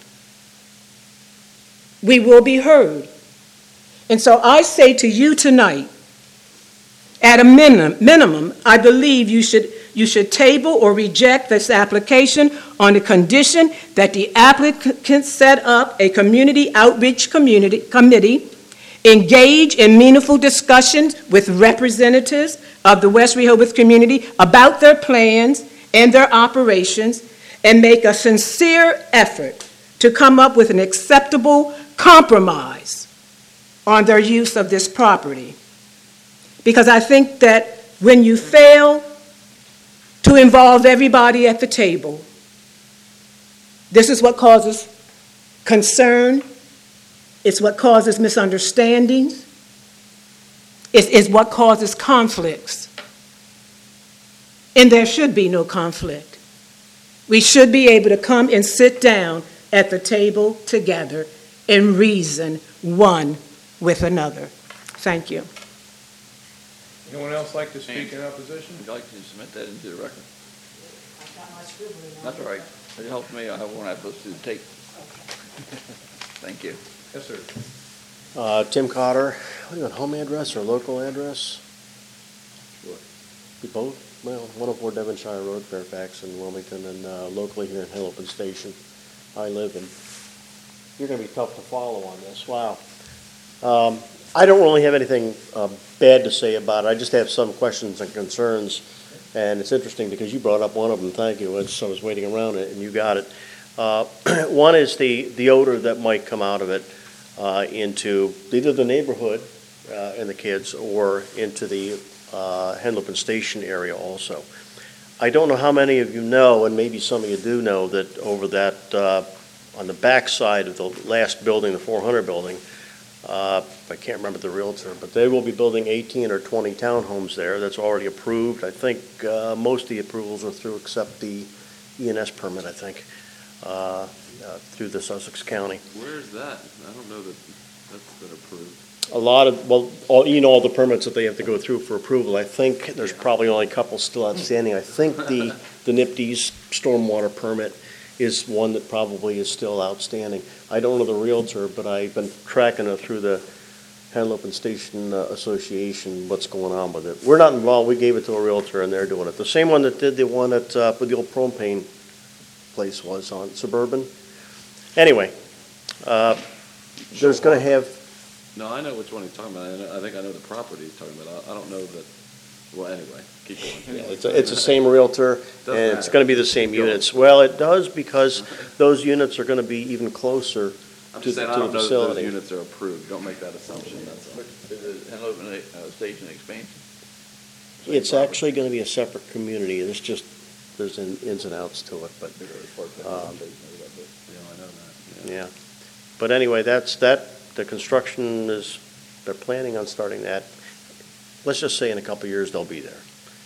We will be heard. And so I say to you tonight, at a minimum, minimum, I believe you should You should table or reject this application on the condition that the applicant set up a community outreach community committee, engage in meaningful discussions with representatives of the West Rehoboth community about their plans and their operations, and make a sincere effort to come up with an acceptable compromise on their use of this property. Because I think that when you fail to involve everybody at the table, this is what causes concern, it's what causes misunderstandings, it's, it's what causes conflicts. And there should be no conflict. We should be able to come and sit down at the table together and reason one with another. Thank you. Anyone else like to speak in opposition? Would you like to submit that into the record? That's all right. It helps me. I won't have to listen to the tape. Thank you. Yes, sir. Uh, Tim Cotter, what do you want, home address or local address? Sure. Be both? Well, one oh four Devonshire Road, Fairfax and Wilmington, and uh, locally here in Hennepin Station. I live in. You're going to be tough to follow on this. Wow. Um, I don't really have anything uh, bad to say about it. I just have some questions and concerns, and it's interesting because you brought up one of them. Thank you. It's, I was waiting around it, and you got it. Uh, one is the, the odor that might come out of it uh, into either the neighborhood uh, and the kids or into the uh, Hennepin Station area also. I don't know how many of you know, and maybe some of you do know, that over that, uh, on the back side of the last building, the four hundred building, uh, I can't remember the realtor, but they will be building eighteen or twenty townhomes there. That's already approved. I think uh, most of the approvals are through except the E and S permit, I think, uh, uh, through the Sussex County. Where's that? I don't know that that's been approved. A lot of, well, all, you know, all the permits that they have to go through for approval. I think there's probably only a couple still outstanding. I think the, the N I P D's stormwater permit is one that probably is still outstanding. I don't know the realtor, but I've been tracking it through the Hennepin Station uh, Association, what's going on with it. We're not involved. We gave it to a realtor, and they're doing it. The same one that did the one at, uh, where the old propane place was on Suburban. Anyway, uh, there's going to have, No, I know which one he's talking about. I, know, I think I know the property he's talking about. I, I don't know that, well, anyway, keep going. yeah, it's, a, it's the same realtor, Doesn't and it's matter. going to be the same Keep going. units. Well, it does because those units are going to be even closer I'm to, just saying, to I the don't know that those facility. units are approved. Don't make that assumption, that's all. Is it Hennepin uh, Station expansion? Same It's property. actually going to be a separate community. There's just, there's in- ins and outs to it, but, Bigger as far as Um, Hennepin Station is, but, you know, I know that. yeah. But anyway, that's, that, the construction is, they're planning on starting that. Let's just say in a couple of years, they'll be there.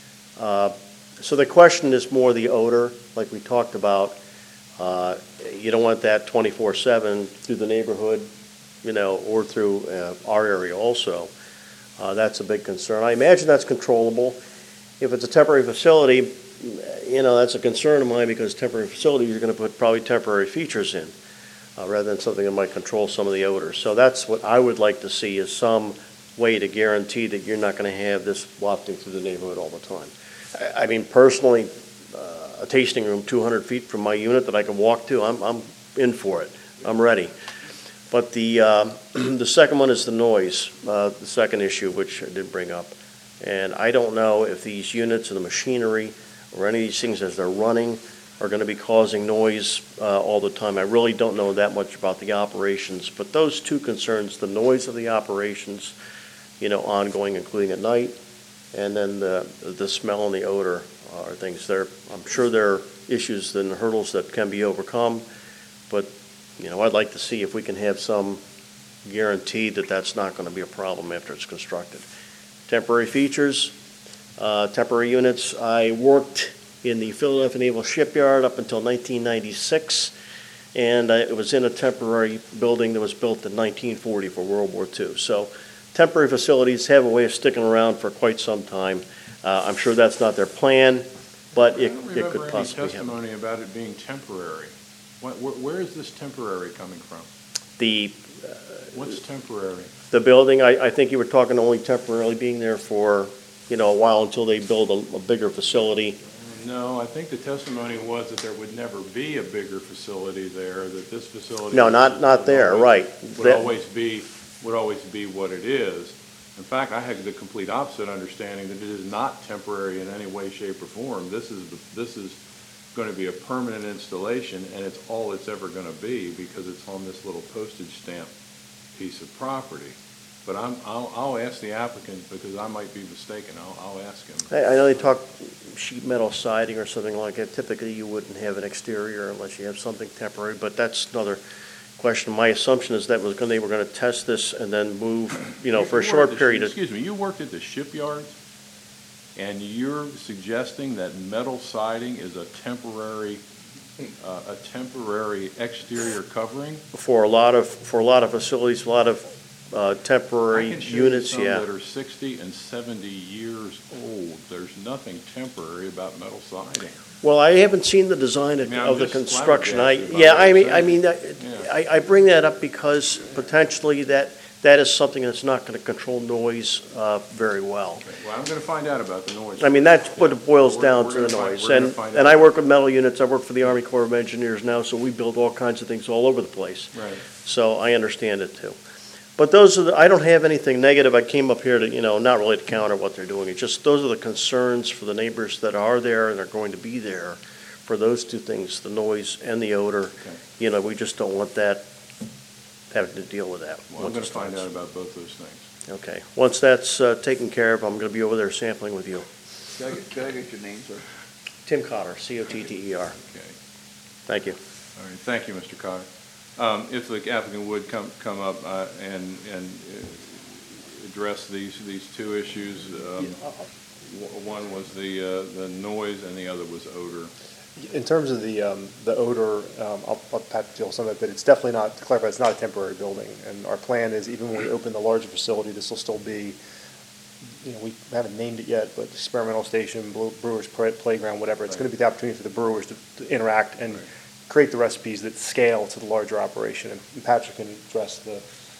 Uh, So the question is more the odor, like we talked about. Uh, You don't want that twenty-four seven through the neighborhood, you know, or through uh, our area also. Uh, That's a big concern. I imagine that's controllable. If it's a temporary facility, you know, that's a concern of mine because temporary facility, you're going to put probably temporary features in uh, rather than something that might control some of the odors. So that's what I would like to see is some way to guarantee that you're not going to have this wafting through the neighborhood all the time. I, I mean, personally, uh, a tasting room two hundred feet from my unit that I can walk to, I'm, I'm in for it. I'm ready. But the, uh, the second one is the noise, uh, the second issue, which I did bring up. And I don't know if these units and the machinery or any of these things as they're running are going to be causing noise uh, all the time. I really don't know that much about the operations, but those two concerns, the noise of the operations, you know, ongoing, including at night, and then the, the smell and the odor are things there. I'm sure there are issues and hurdles that can be overcome, but, you know, I'd like to see if we can have some guarantee that that's not going to be a problem after it's constructed. Temporary features, uh, temporary units. I worked in the Philadelphia Naval Shipyard up until nineteen ninety-six, and I, it was in a temporary building that was built in nineteen forty for World War Two. So temporary facilities have a way of sticking around for quite some time. Uh, I'm sure that's not their plan, but it, I don't it could remember any possibly happen. testimony about it being temporary. What, where, where is this temporary coming from? The, What's temporary? the building, I, I think you were talking only temporarily being there for, you know, a while until they build a, a bigger facility. No, I think the testimony was that there would never be a bigger facility there, that this facility. No, not, not there, would right. always- Would That- always be, would always be what it is. In fact, I had the complete opposite understanding that it is not temporary in any way, shape, or form. This is, the- this is going to be a permanent installation, and it's all it's ever going to be because it's on this little postage stamp piece of property. But I'm, I'll, I'll ask the applicant, because I might be mistaken, I'll, I'll ask him. I, I know they talk sheet metal siding or something like that. Typically, you wouldn't have an exterior unless you have something temporary, but that's another question. My assumption is that was gonna, they were gonna test this and then move, you know, for a You short worked at- period of. Excuse me, you worked at the shipyards, and you're suggesting that metal siding is a temporary, uh, a temporary exterior covering? For a lot of, for a lot of facilities, a lot of uh, temporary I can show you units, some yeah. that are sixty and seventy years old. There's nothing temporary about metal siding. Well, I haven't seen the design of I mean, I'm of the just construction. I, flabbergasted by yeah, what I you're mean, I saying. mean, that- Yeah. I, I bring that up because potentially that, that is something that's not gonna control noise uh, very well. Well, I'm going to find out about the noise. I mean, that's what it boils We're- down we're to, the gonna find- noise. we're gonna And, find and out. I work with metal units, I work for the Army Corps of Engineers now, so we build all kinds of things all over the place. Right. So I understand it too. But those are the, I don't have anything negative. I came up here to, you know, not really to counter what they're doing. It's just, those are the concerns for the neighbors that are there and are going to be there for those two things, the noise and the odor. You know, we just don't want that, having to deal with that. Well, I'm once going it to find starts. out about both those things. Okay. Once that's uh, taken care of, I'm going to be over there sampling with you. Can I get, can I get your name, sir? Tim Cotter, C O T T E R. Okay. Thank you. All right, thank you, Mister Cotter. Um, If the applicant would come, come up uh, and, and uh, address these, these two issues, um, w- one was the, uh, the noise and the other was odor. In terms of the, um, the odor, um, I'll, I'll Pat deal with some of it, but it's definitely not, to clarify, it's not a temporary building. And our plan is, even when we open the larger facility, this will still be, you know, we haven't named it yet, but experimental station, Bre- brewers play- playground, whatever. It's gonna be the opportunity for the brewers to, to interact and Right. create the recipes that scale to the larger operation. And Patrick can address the,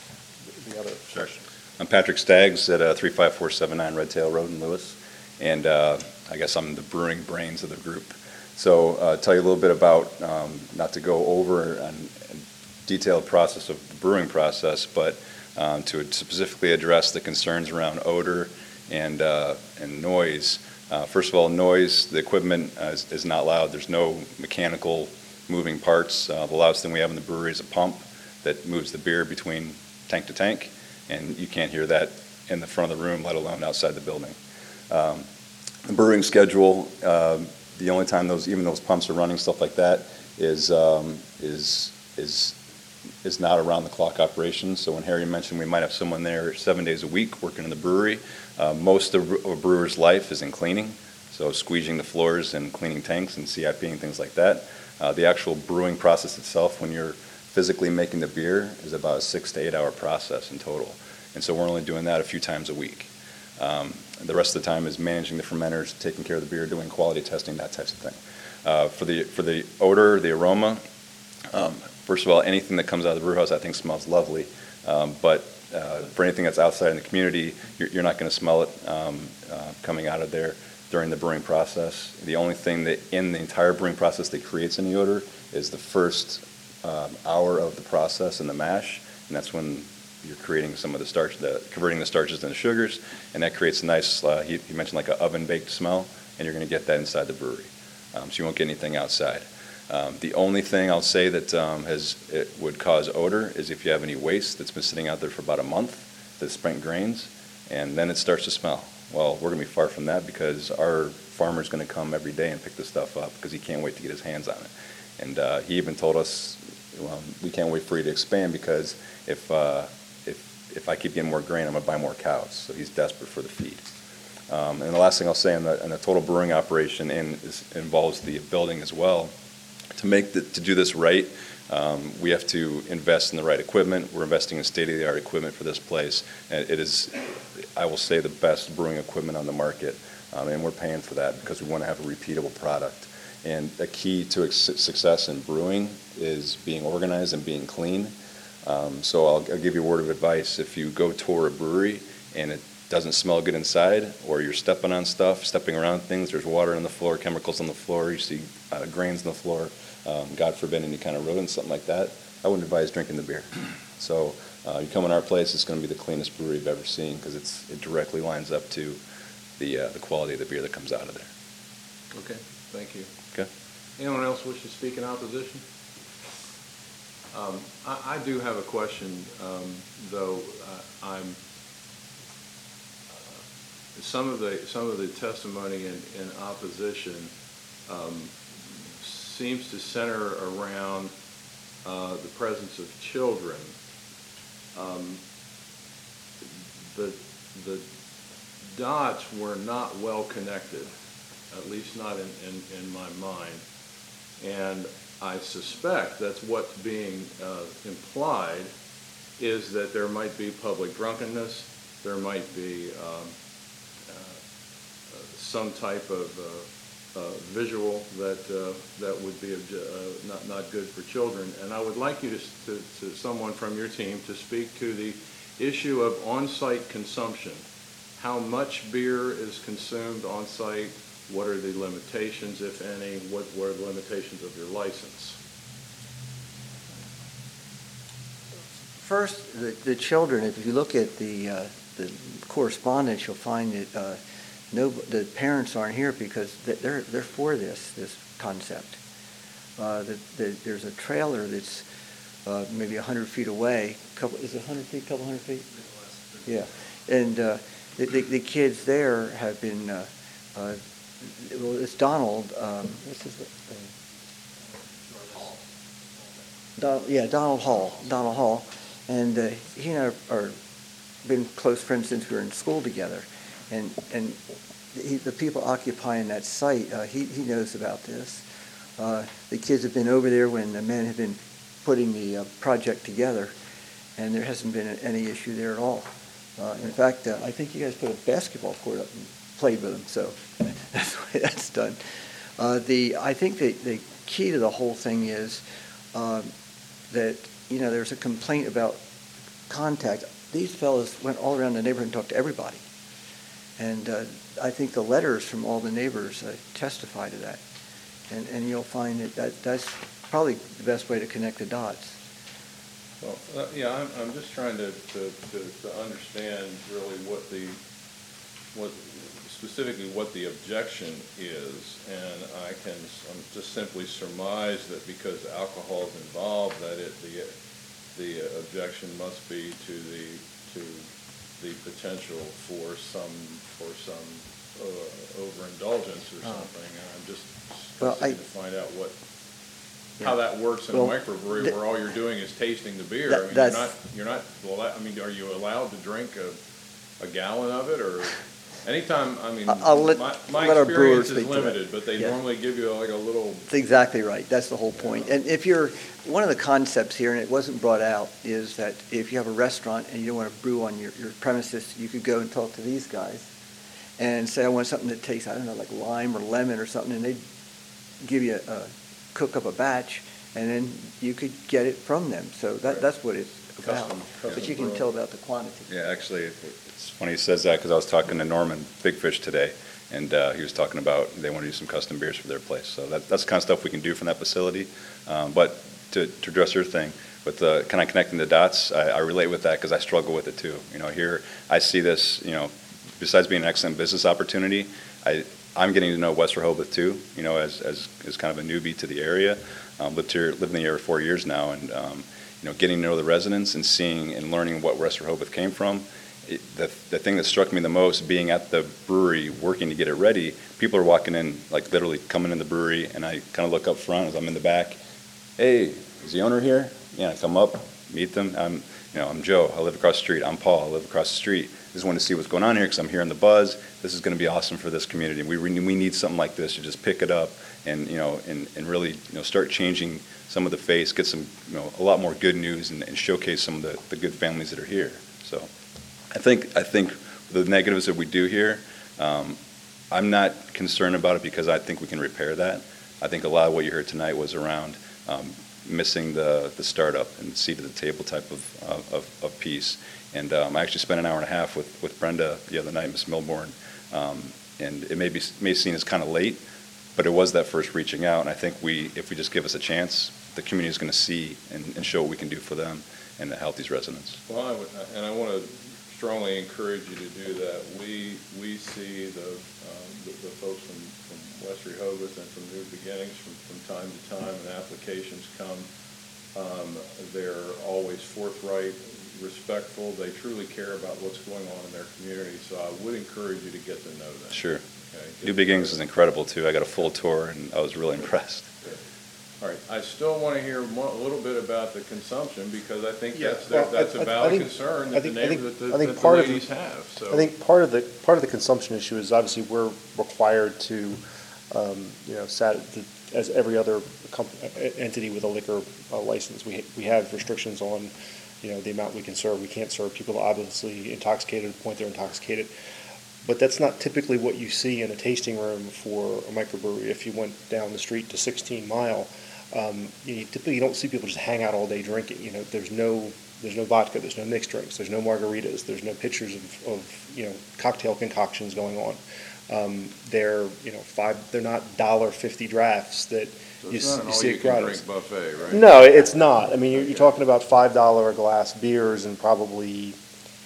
the other section. I'm Patrick Staggs at uh, three five four seven nine Red Tail Road in Lewis, and uh, I guess I'm the brewing brains of the group. So uh, tell you a little bit about, um, not to go over a detailed process of the brewing process, but um, to specifically address the concerns around odor and, uh, and noise. Uh, First of all, noise, the equipment uh, is is not loud. There's no mechanical moving parts. Uh, The loudest thing we have in the brewery is a pump that moves the beer between tank to tank, and you can't hear that in the front of the room, let alone outside the building. Um, The brewing schedule, um, the only time those, even those pumps are running, stuff like that, is, um, is, is, is not around the clock operation. So when Harry mentioned we might have someone there seven days a week working in the brewery, uh, most of a brewer's life is in cleaning, so squeegeing the floors and cleaning tanks and C I P and things like that. Uh, the actual brewing process itself, when you're physically making the beer, is about a six to eight hour process in total. And so we're only doing that a few times a week. Um, the rest of the time is managing the fermenters, taking care of the beer, doing quality testing, that types of thing. Uh, for the for the odor, the aroma, um, first of all, anything that comes out of the brew house I think smells lovely. Um, but uh, for anything that's outside in the community, you're, you're not going to smell it um, uh, coming out of there during the brewing process. The only thing that in the entire brewing process that creates any odor is the first um, hour of the process in the mash, and that's when you're creating some of the starch, the, converting the starches into sugars, and that creates a nice, uh, he, he mentioned like an oven-baked smell, and you're going to get that inside the brewery. Um, so you won't get anything outside. Um, the only thing I'll say that um, has, it would cause odor is if you have any waste that's been sitting out there for about a month, that's spent grains, and then it starts to smell. Well, we're going to be far from that because our farmer's going to come every day and pick this stuff up because he can't wait to get his hands on it. And uh, he even told us, well, we can't wait for you to expand because if uh, if if I keep getting more grain, I'm going to buy more cows. So he's desperate for the feed. Um, and the last thing I'll say in the, in the total brewing operation in, is, involves the building as well. To make the, to do this right, um, we have to invest in the right equipment. We're investing in state-of-the-art equipment for this place. And it is, I will say, the best brewing equipment on the market. Um, and we're paying for that because we want to have a repeatable product. And a key to ex- success in brewing is being organized and being clean. Um, so I'll, I'll give you a word of advice. If you go tour a brewery and it doesn't smell good inside, or you're stepping on stuff, stepping around things, there's water on the floor, chemicals on the floor, you see uh, grains on the floor, um, God forbid any kind of rodent, something like that, I wouldn't advise drinking the beer. So uh, you come in our place, it's going to be the cleanest brewery you've ever seen because it's it directly lines up to the uh, the quality of the beer that comes out of there. Okay, thank you. Okay. Anyone else wish to speak in opposition? Um, I, I do have a question, um, though. Uh, I'm uh, some of the some of the testimony in, in opposition um, seems to center around uh, the presence of children. Um, the the dots were not well connected, at least not in, in, in my mind, and I suspect that's what's being uh, implied is that there might be public drunkenness, there might be um, uh, some type of uh, uh, visual that uh, that would be uh, not not good for children. And I would like you to, to, to someone from your team to speak to the issue of on-site consumption. How much beer is consumed on-site? What are the limitations, if any? What, what are the limitations of your license? First, the, the children, if you look at the, uh, the correspondence, you'll find that uh, no, the parents aren't here because they're, they're for this, this concept. Uh, the, the, there's a trailer that's uh, maybe one hundred feet away. Couple, is it one hundred feet, couple hundred feet? Yeah. And uh, the, the, the kids there have been, uh, uh, well, it's Donald, um, what's his name? Don, yeah, Donald Hall, Donald Hall. And uh, he and I are been close friends since we were in school together. And and he, the people occupying that site, uh, he, he knows about this. Uh, the kids have been over there when the men have been putting the uh, project together, and there hasn't been any issue there at all. Uh, in fact, uh, I think you guys put a basketball court up and played with them, so that's the way that's done. Uh, the I think the, the key to the whole thing is uh, that, you know, there's a complaint about contact. These fellows went all around the neighborhood and talked to everybody. And uh, I think the letters from all the neighbors uh, testify to that. And, and you'll find that, that that's probably the best way to connect the dots. Well, uh, yeah, I'm, I'm just trying to, to, to, to understand really what the, what specifically what the objection is, and I can um, just simply surmise that because alcohol is involved, that it the the objection must be to the to the potential for some for some uh, overindulgence or something. And I'm just well, I, to find out what how that works in well, a microbrewery th- where all you're doing is tasting the beer. That, I mean, that's, you're not you're not. Well, I mean, are you allowed to drink a a gallon of it or? Anytime, I mean, I'll let, my, my let our brewers experience is speak to limited, that. but they Yeah. normally give you like a little. That's exactly right. That's the whole point. And if you're, one of the concepts here, and it wasn't brought out, is that if you have a restaurant and you don't want to brew on your, your premises, you could go and talk to these guys and say, I want something that tastes, I don't know, like lime or lemon or something, and they'd give you a, cook up a batch, and then you could get it from them. So that, Right. that's what it's about. Custom- But custom you can brew. tell about the quantity. Yeah, actually, it's funny he says that because I was talking to Norman Big Fish today, and uh, he was talking about they want to do some custom beers for their place. So that, that's the kind of stuff we can do from that facility. Um, but to, to address your thing, with the kind of connecting the dots, I, I relate with that because I struggle with it too. You know, here I see this, you know, besides being an excellent business opportunity, I, I'm getting to know West Rehoboth too, you know, as, as, as kind of a newbie to the area. Um, lived here, lived in the area for four years now, and um, you know, getting to know the residents and seeing and learning what West Rehoboth came from. It, the, the thing that struck me the most, being at the brewery, working to get it ready, people are walking in, like literally coming in the brewery, and I kind of look up front as I'm in the back. Hey, is the owner here? Yeah, I come up, meet them. I'm, you know, I'm Joe. I live across the street. I'm Paul. I live across the street. Just want to see what's going on here because I'm hearing the buzz. This is going to be awesome for this community. We re- we need something like this to just pick it up and you know and, and really you know start changing some of the face, get some you know a lot more good news, and, and showcase some of the, the good families that are here. So, I think I think the negatives that we do here, um, I'm not concerned about it because I think we can repair that. I think a lot of what you heard tonight was around um, missing the the startup and seat at the table type of of, of piece. And um, I actually spent an hour and a half with, with Brenda the other night, Miss Milborn, um, and it may be may seem as kind of late, but it was that first reaching out. And I think we, if we just give us a chance, the community is going to see and, and show what we can do for them and to help these residents. Well, I would, and I want to strongly encourage you to do that. We, we see the, um, the, the folks from, from West Rehoboth and from New Beginnings from, from time to time, and applications come. Um, they're always forthright, respectful. They truly care about what's going on in their community, so I would encourage you to get to know them. Sure. Okay? New Beginnings is incredible, too. I got a full tour, and I was really impressed. Good. All right, I still want to hear more, a little bit about the consumption, because I think Yeah, that's, well, that's I- a I- I valid think- concern I that the think- I think- neighbor, that the I think that the part of the- ladies have, so. I think part of the, part of the consumption issue is obviously we're required to, um, you know, sat, as every other comp- entity with a liquor uh, license, we, we have restrictions on, you know, the amount we can serve. We can't serve people obviously intoxicated to the point they're intoxicated. But that's not typically what you see in a tasting room for a microbrewery. If you went down the street to sixteen Mile, um, you typically you don't see people just hang out all day drinking. You know, there's no there's no vodka, there's no mixed drinks, there's no margaritas, there's no pictures of, of you know cocktail concoctions going on. Um, they're you know five. They're not dollar fifty drafts that So you, it's s- not an you see at all-you-can-drink Grotto's. buffet, right? No, it's not. I mean, you're, you're talking about five dollar a glass beers and probably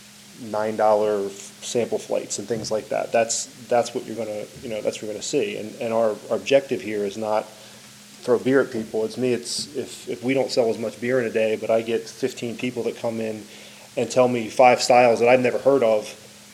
nine dollar sample flights and things like that. That's that's what you're gonna you know that's what you're gonna see. And and our, our objective here is not throw beer at people. It's me. It's if if we don't sell as much beer in a day, but I get fifteen people that come in and tell me five styles that I've never heard of.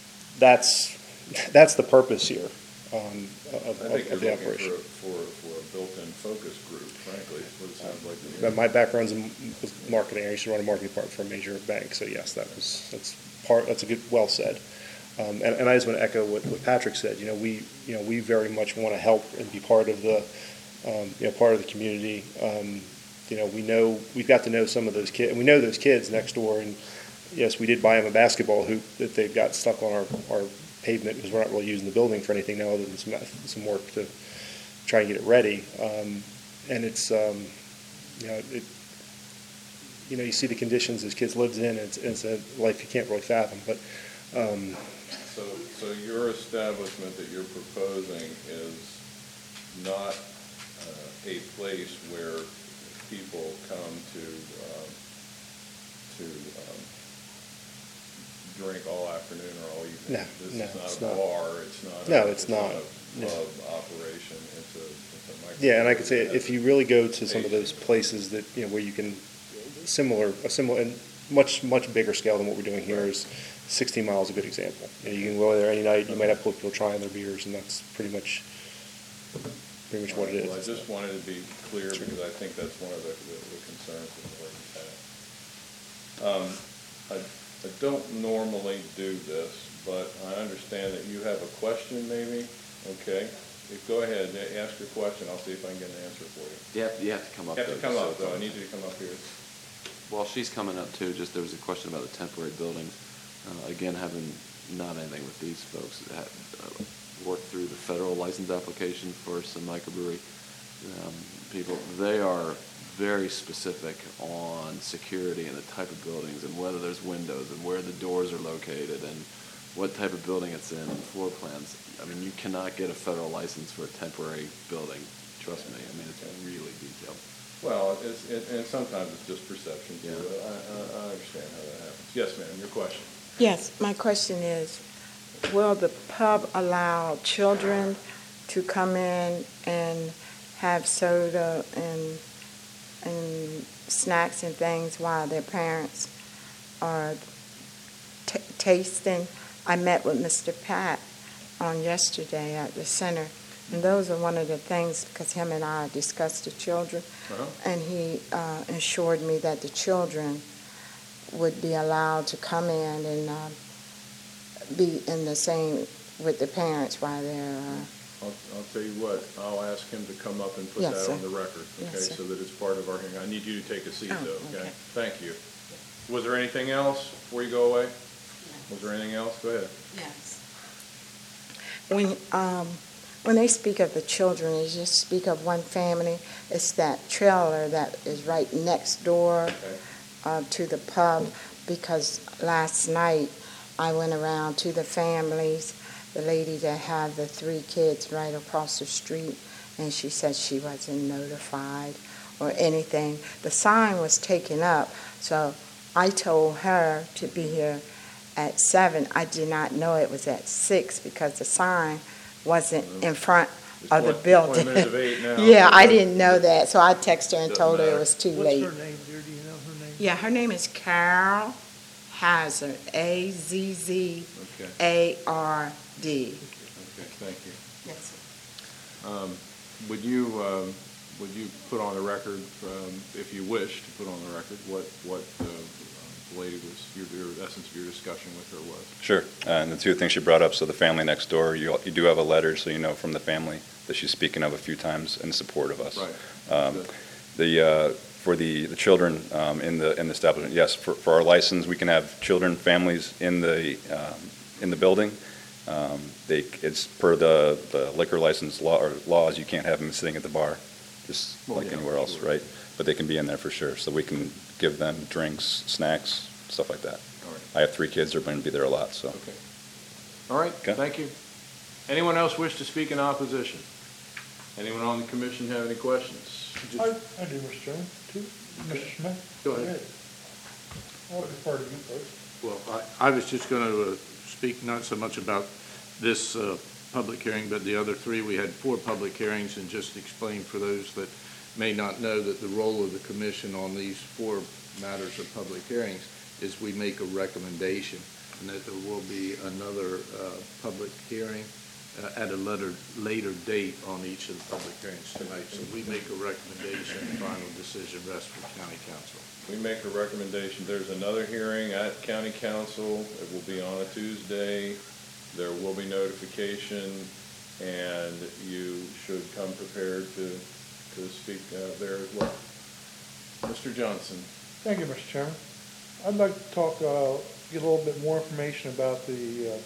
That's that's the purpose here um, of, I of, think of you're the looking operation. for, for, for a built-in focus group, frankly, is what it sounds like to me. But my background's in marketing. I used to run a marketing department for a major bank. So yes, that was that's part. That's a good, well said. Um, and, and I just want to echo what, what Patrick said. You know, we you know we very much want to help and be part of the um, you know part of the community. Um, you know, we know we've got to know some of those kids, and we know those kids next door. And yes, we did buy them a basketball hoop that they've got stuck on our, our pavement because we're not really using the building for anything now other than some some work to try and get it ready. Um, and it's um, you know it. You know, you see the conditions this kids lives in. It's, it's a life you can't really fathom. But um, So, so your establishment that you're proposing is not uh, a place where people come to, um, to um, drink all afternoon or all evening? No, This no, is not it's a not. bar, it's not. No, a- it's not. a No. pub operation, it's a, it's a micro. yeah, and I could say if you really go to some of those places that you know where you can similar, a similar, and much much bigger scale than what we're doing here is sixteen Mile is a good example. You know, you can go there any night. You might have people trying their beers, and that's pretty much pretty much what it is. Well, I just wanted to be clear because I think that's one of the, the the concerns that the ladies have. Um, I, I don't normally do this, but I understand that you have a question maybe, okay? If- Go ahead, a- ask your question, I'll see if I can get an answer for you. You have, you have to come up. You have to though, come so- up, though, I need you to come up here. While she's coming up too, just there was a question about the temporary buildings. Uh, Again, having not anything with these folks, that, uh, worked through the federal license application for some microbrewery um, people, they are very specific on security and the type of buildings and whether there's windows and where the doors are located and what type of building it's in and floor plans. I mean, you cannot get a federal license for a temporary building, trust me. I mean, it's really detailed. Well, it's, it- and sometimes it's just perception too. Yeah. I, I, I understand how that happens. Yes, ma'am, your question. Yes, my question is, will the pub allow children to come in and have soda and, and snacks and things while their parents are t- tasting? I met with Mister Pat on yesterday at the center, and those are one of the things, because him and I discussed the children, Uh-huh. and he uh, assured me that the children would be allowed to come in and uh, be in the same with the parents while they're, uh, I'll, I'll tell you what, I'll ask him to come up and put Yes, that sir. on the record, Yes, okay, sir. so that it's part of our hearing. I need you to take a seat Oh, though, okay? okay. Thank you. Was there anything else before you go away? Was there anything else? Go ahead. Yes. when, um, when they speak of the children, they just speak of one family. It's that trailer that is right next door Okay. uh, to the pub, because last night I went around to the families, the lady that had the three kids right across the street, and she said she wasn't notified or anything. The sign was taken up, so I told her to be here at seven. I did not know it was at six because the sign wasn't in front It's of the twenty- building. twenty minutes of eight now, Yeah, so I that- didn't know that, so I texted her and Doesn't told her it matter. was too What's late. her name, dear? Do you know her name? Yeah, her name is Carol Hazard, A Z Z Okay, A R D. okay, thank you. Yes, sir. Um, Would you, um, would you put on the record, um, if you wish to put on the record, what, what uh, the lady was, your, your essence of your discussion with her was? Sure. Uh, And the two things she brought up, so the family next door, you, you do have a letter, so you know from the family that she's speaking of a few times in support of us. Right. Um, Good. The, uh, for the, the children um, in the, in the establishment, yes, for, for our license, we can have children, families in the, um, in the building. Um, They, it's per the the liquor license law, or laws, you can't have them sitting at the bar, just Well, like yeah, anywhere else, sure. right? But they can be in there for sure, so we can give them drinks, snacks, stuff like that. All right. I have three kids, they're going to be there a lot, so. Okay. All right, Okay. thank you. Anyone else wish to speak in opposition? Anyone on the commission have any questions? I, I do, Mister Chairman, too. Mister Smith? Go ahead. I'll defer to you first. Well, I, I was just going to speak not so much about this uh, public hearing, but the other three. We had four public hearings, and just explain for those that may not know that the role of the commission on these four matters of public hearings is we make a recommendation, and that there will be another uh, public hearing uh, at a later, later date on each of the public hearings tonight. So we make a recommendation, and final decision rests with county council. We make a recommendation, there's another hearing at county council, it will be on a Tuesday, there will be notification, and you should come prepared to, to speak uh, there as well. Mister Johnson. Thank you, Mister Chairman. I'd like to talk, uh, get a little bit more information about the uh,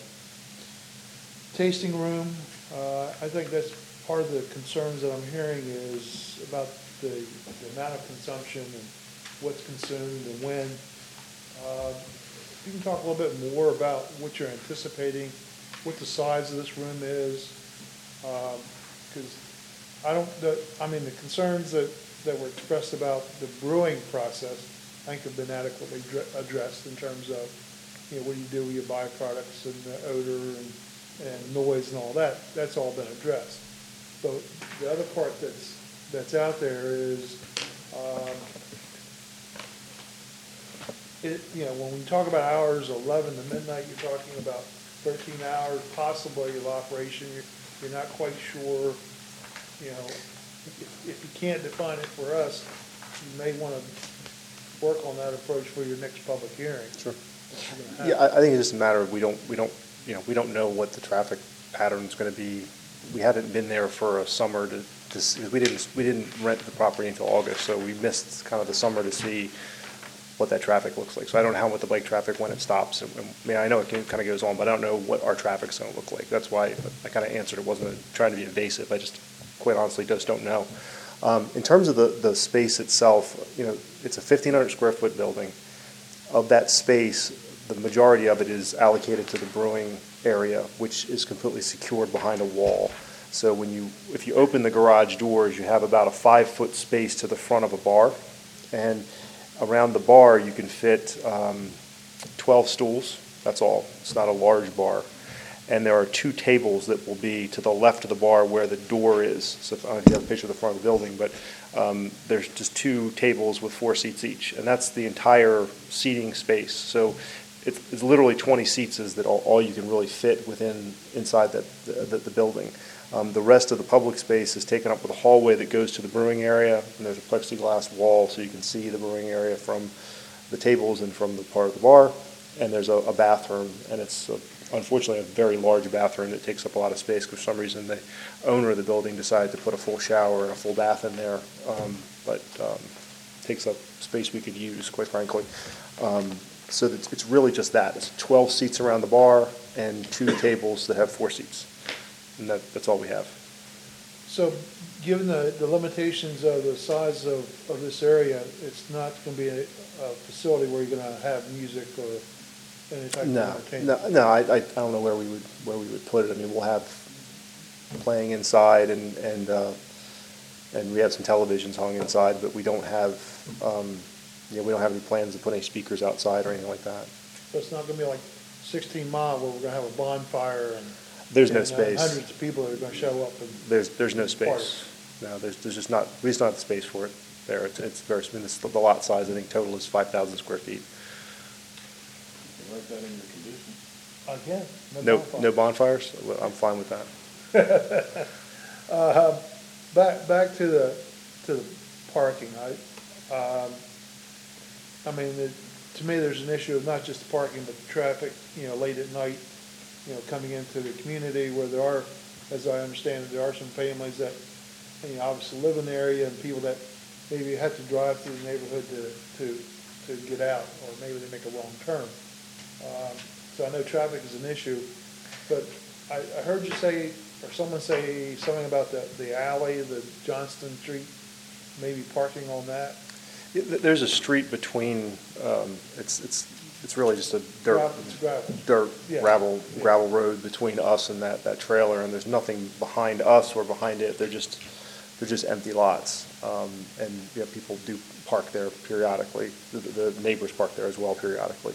tasting room. Uh, I think that's part of the concerns that I'm hearing is about the, the amount of consumption and what's consumed and when. Uh, if you can talk a little bit more about what you're anticipating, what the size of this room is, because I don't, the, I mean, the concerns that, that were expressed about the brewing process, I think have been adequately dr- addressed in terms of, you know, what do you do with your byproducts and the odor and, and noise and all that. That's all been addressed. So the other part that's, that's out there is, um, it, you know, when we talk about hours, eleven to midnight, you're talking about thirteen hours possibly of operation. You're, you're not quite sure, you know, if, if you can't define it for us, you may want to work on that approach for your next public hearing. Sure. Yeah, I, I think it's just a matter of we don't, we don't, you know, we don't know what the traffic pattern's going to be. We haven't been there for a summer to, to see, we didn't, we didn't rent the property until August, so we missed kind of the summer to see what that traffic looks like. So I don't know how, what the bike traffic, when it stops. And, and, I mean, I know it kind of goes on, but I don't know what our traffic's going to look like. That's why I kind of answered. It wasn't trying to be evasive. I just, quite honestly, just don't know. Um, in terms of the, the space itself, you know, it's a fifteen hundred square foot building. Of that space, the majority of it is allocated to the brewing area, which is completely secured behind a wall. So when you, if you open the garage doors, you have about a five foot space to the front of a bar, and around the bar you can fit um, twelve stools. That's all. It's not a large bar. And there are two tables that will be to the left of the bar where the door is. So if, I don't know if you have a picture of the front of the building, but um, there's just two tables with four seats each. And that's the entire seating space. So it's, it's literally twenty seats is that all, all you can really fit within, inside that, the, the, the building. Um, the rest of the public space is taken up with a hallway that goes to the brewing area. And there's a plexiglass wall so you can see the brewing area from the tables and from the part of the bar. And there's a, a bathroom, and it's a, unfortunately a very large bathroom that takes up a lot of space because for some reason the owner of the building decided to put a full shower and a full bath in there, um, but um, takes up space we could use, quite frankly. Um, so it's, it's really just that. It's twelve seats around the bar and two tables that have four seats, and that, that's all we have. So given the, the limitations of the size of, of this area, it's not going to be a, a facility where you're going to have music or any type No, of entertainment? no, no. I, I, I don't know where we would where we would put it. I mean, we'll have playing inside, and and uh, and we have some televisions hung inside, but we don't have, um, you know, we don't have any plans to put any speakers outside or anything like that. So it's not going to be like sixteen mile where we're gonna have a bonfire and. There's no and, uh, space. Hundreds of people that are gonna show up and. There's, there's no Park. space. No, there's, there's just not, we just don't have the space for it there. It's, it's very, I mean, it's, the lot size, I think total is five thousand square feet. Write that in your conditions. Again, No, bonfire. no bonfires? Well, I'm fine with that. Uh, Back, back to the, to the parking, I, um, I mean, it- to me, there's an issue of not just the parking, but the traffic, you know, late at night, you know, coming into the community where there are, as I understand it, there are some families that, you know, obviously live in the area and people that maybe have to drive through the neighborhood to, to, to get out, or maybe they make a wrong turn. Um, So I know traffic is an issue, but I, I heard you say, or someone say something about the, the alley, the Johnston Street, maybe parking on that. Yeah, th- There's a street between, um, it's, it's, it's really just a dirt, Gravel, it's gravel. dirt Yeah. gravel, Yeah. gravel road between us and that, that trailer, and there's nothing behind us or behind it. They're just, they're just empty lots. Um, and, you know, people do park there periodically. The, the neighbors park there as well periodically.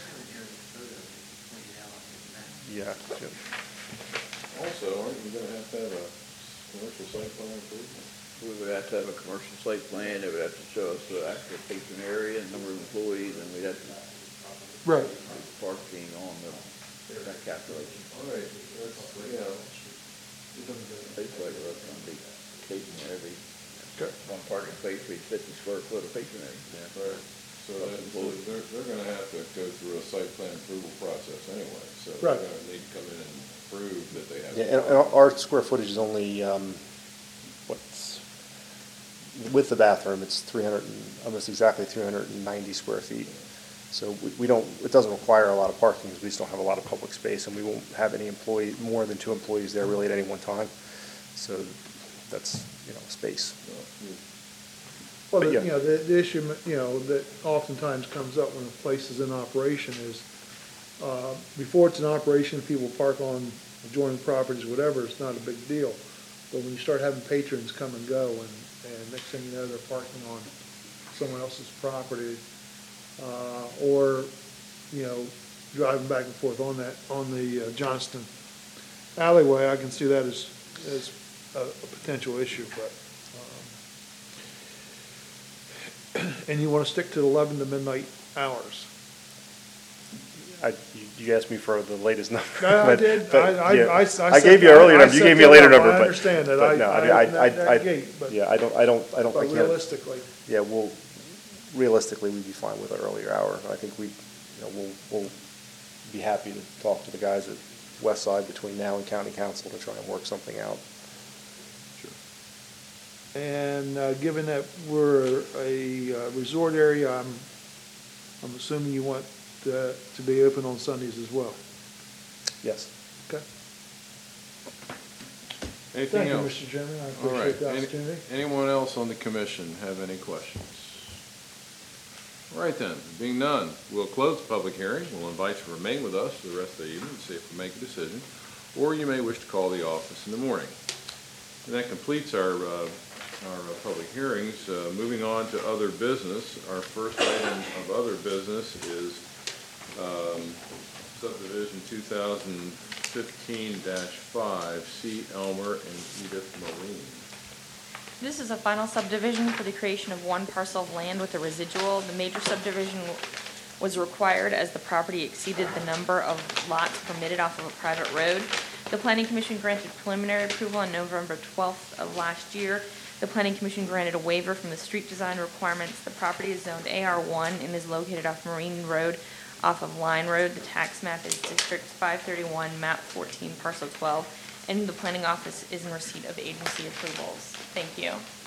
Yeah. yeah. Also, aren't you gonna have to have a commercial site plan improvement? We would have to have a commercial site plan, it would have to show us the actual patron area and number of employees, and we'd have to Right. parking on the, that calculation. All right, that's, yeah. Basically, we're gonna be taking every, one parking space, be fifty square foot of patronage. Right, so that, so they're, they're gonna have to go through a site plan approval process anyway, so they're Right. gonna need to come in and prove that they have. Yeah, and, and our square footage is only, um, what's, with the bathroom, it's three hundred and, almost exactly three hundred and ninety square feet. So we, we don't, it doesn't require a lot of parking, because we just don't have a lot of public space, and we won't have any employee, more than two employees there really at any one time. So that's, you know, space. Well, But the- yeah. you know, the, the issue, you know, that oftentimes comes up when a place is in operation is, uh, before it's in operation, people park on adjoining properties, whatever, it's not a big deal. But when you start having patrons come and go, and, and next thing you know, they're parking on someone else's property, uh, or, you know, driving back and forth on that, on the uh, Johnston alleyway, I can see that as, as a, a potential issue, but, um, and you want to stick to the eleven to midnight hours. I, you- you asked me for the latest number. I- I but- did. but, I- I- yeah. I- I I set gave you an that- earlier I number, you set gave me a that later up. number, I but. understand that. but I- no, I mean, I, opened I, that- I, that gate, but- yeah, I don't, I don't, I don't, I But can't. realistically, Yeah, we'll, realistically, we'd be fine with an earlier hour. I think we, you know, we'll, we'll be happy to talk to the guys at West Side between now and county council to try and work something out. and uh, given that we're a uh, resort area, I'm, I'm assuming you want uh, to be open on Sundays as well. Yes. Okay. Anything Thank you, else? Mister Chairman. I All right. appreciate the Any- opportunity. Anyone else on the commission have any questions? All right then, being none, we'll close the public hearing. We'll invite you to remain with us for the rest of the evening to see if we make a decision, or you may wish to call the office in the morning. And that completes our, uh, our uh, public hearings. Uh, Moving on to other business, our first item of other business is um, subdivision two thousand fifteen dash five, C. Elmer and Edith Moline. This is a final subdivision for the creation of one parcel of land with a residual. The major subdivision was required as the property exceeded the number of lots permitted off of a private road. The Planning Commission granted preliminary approval on November twelfth of last year. The Planning Commission granted a waiver from the street design requirements. The property is zoned A R one and is located off Marine Road, off of Line Road. The tax map is District five thirty-one, map fourteen, parcel twelve, and the planning office is in receipt of agency approvals. Thank you.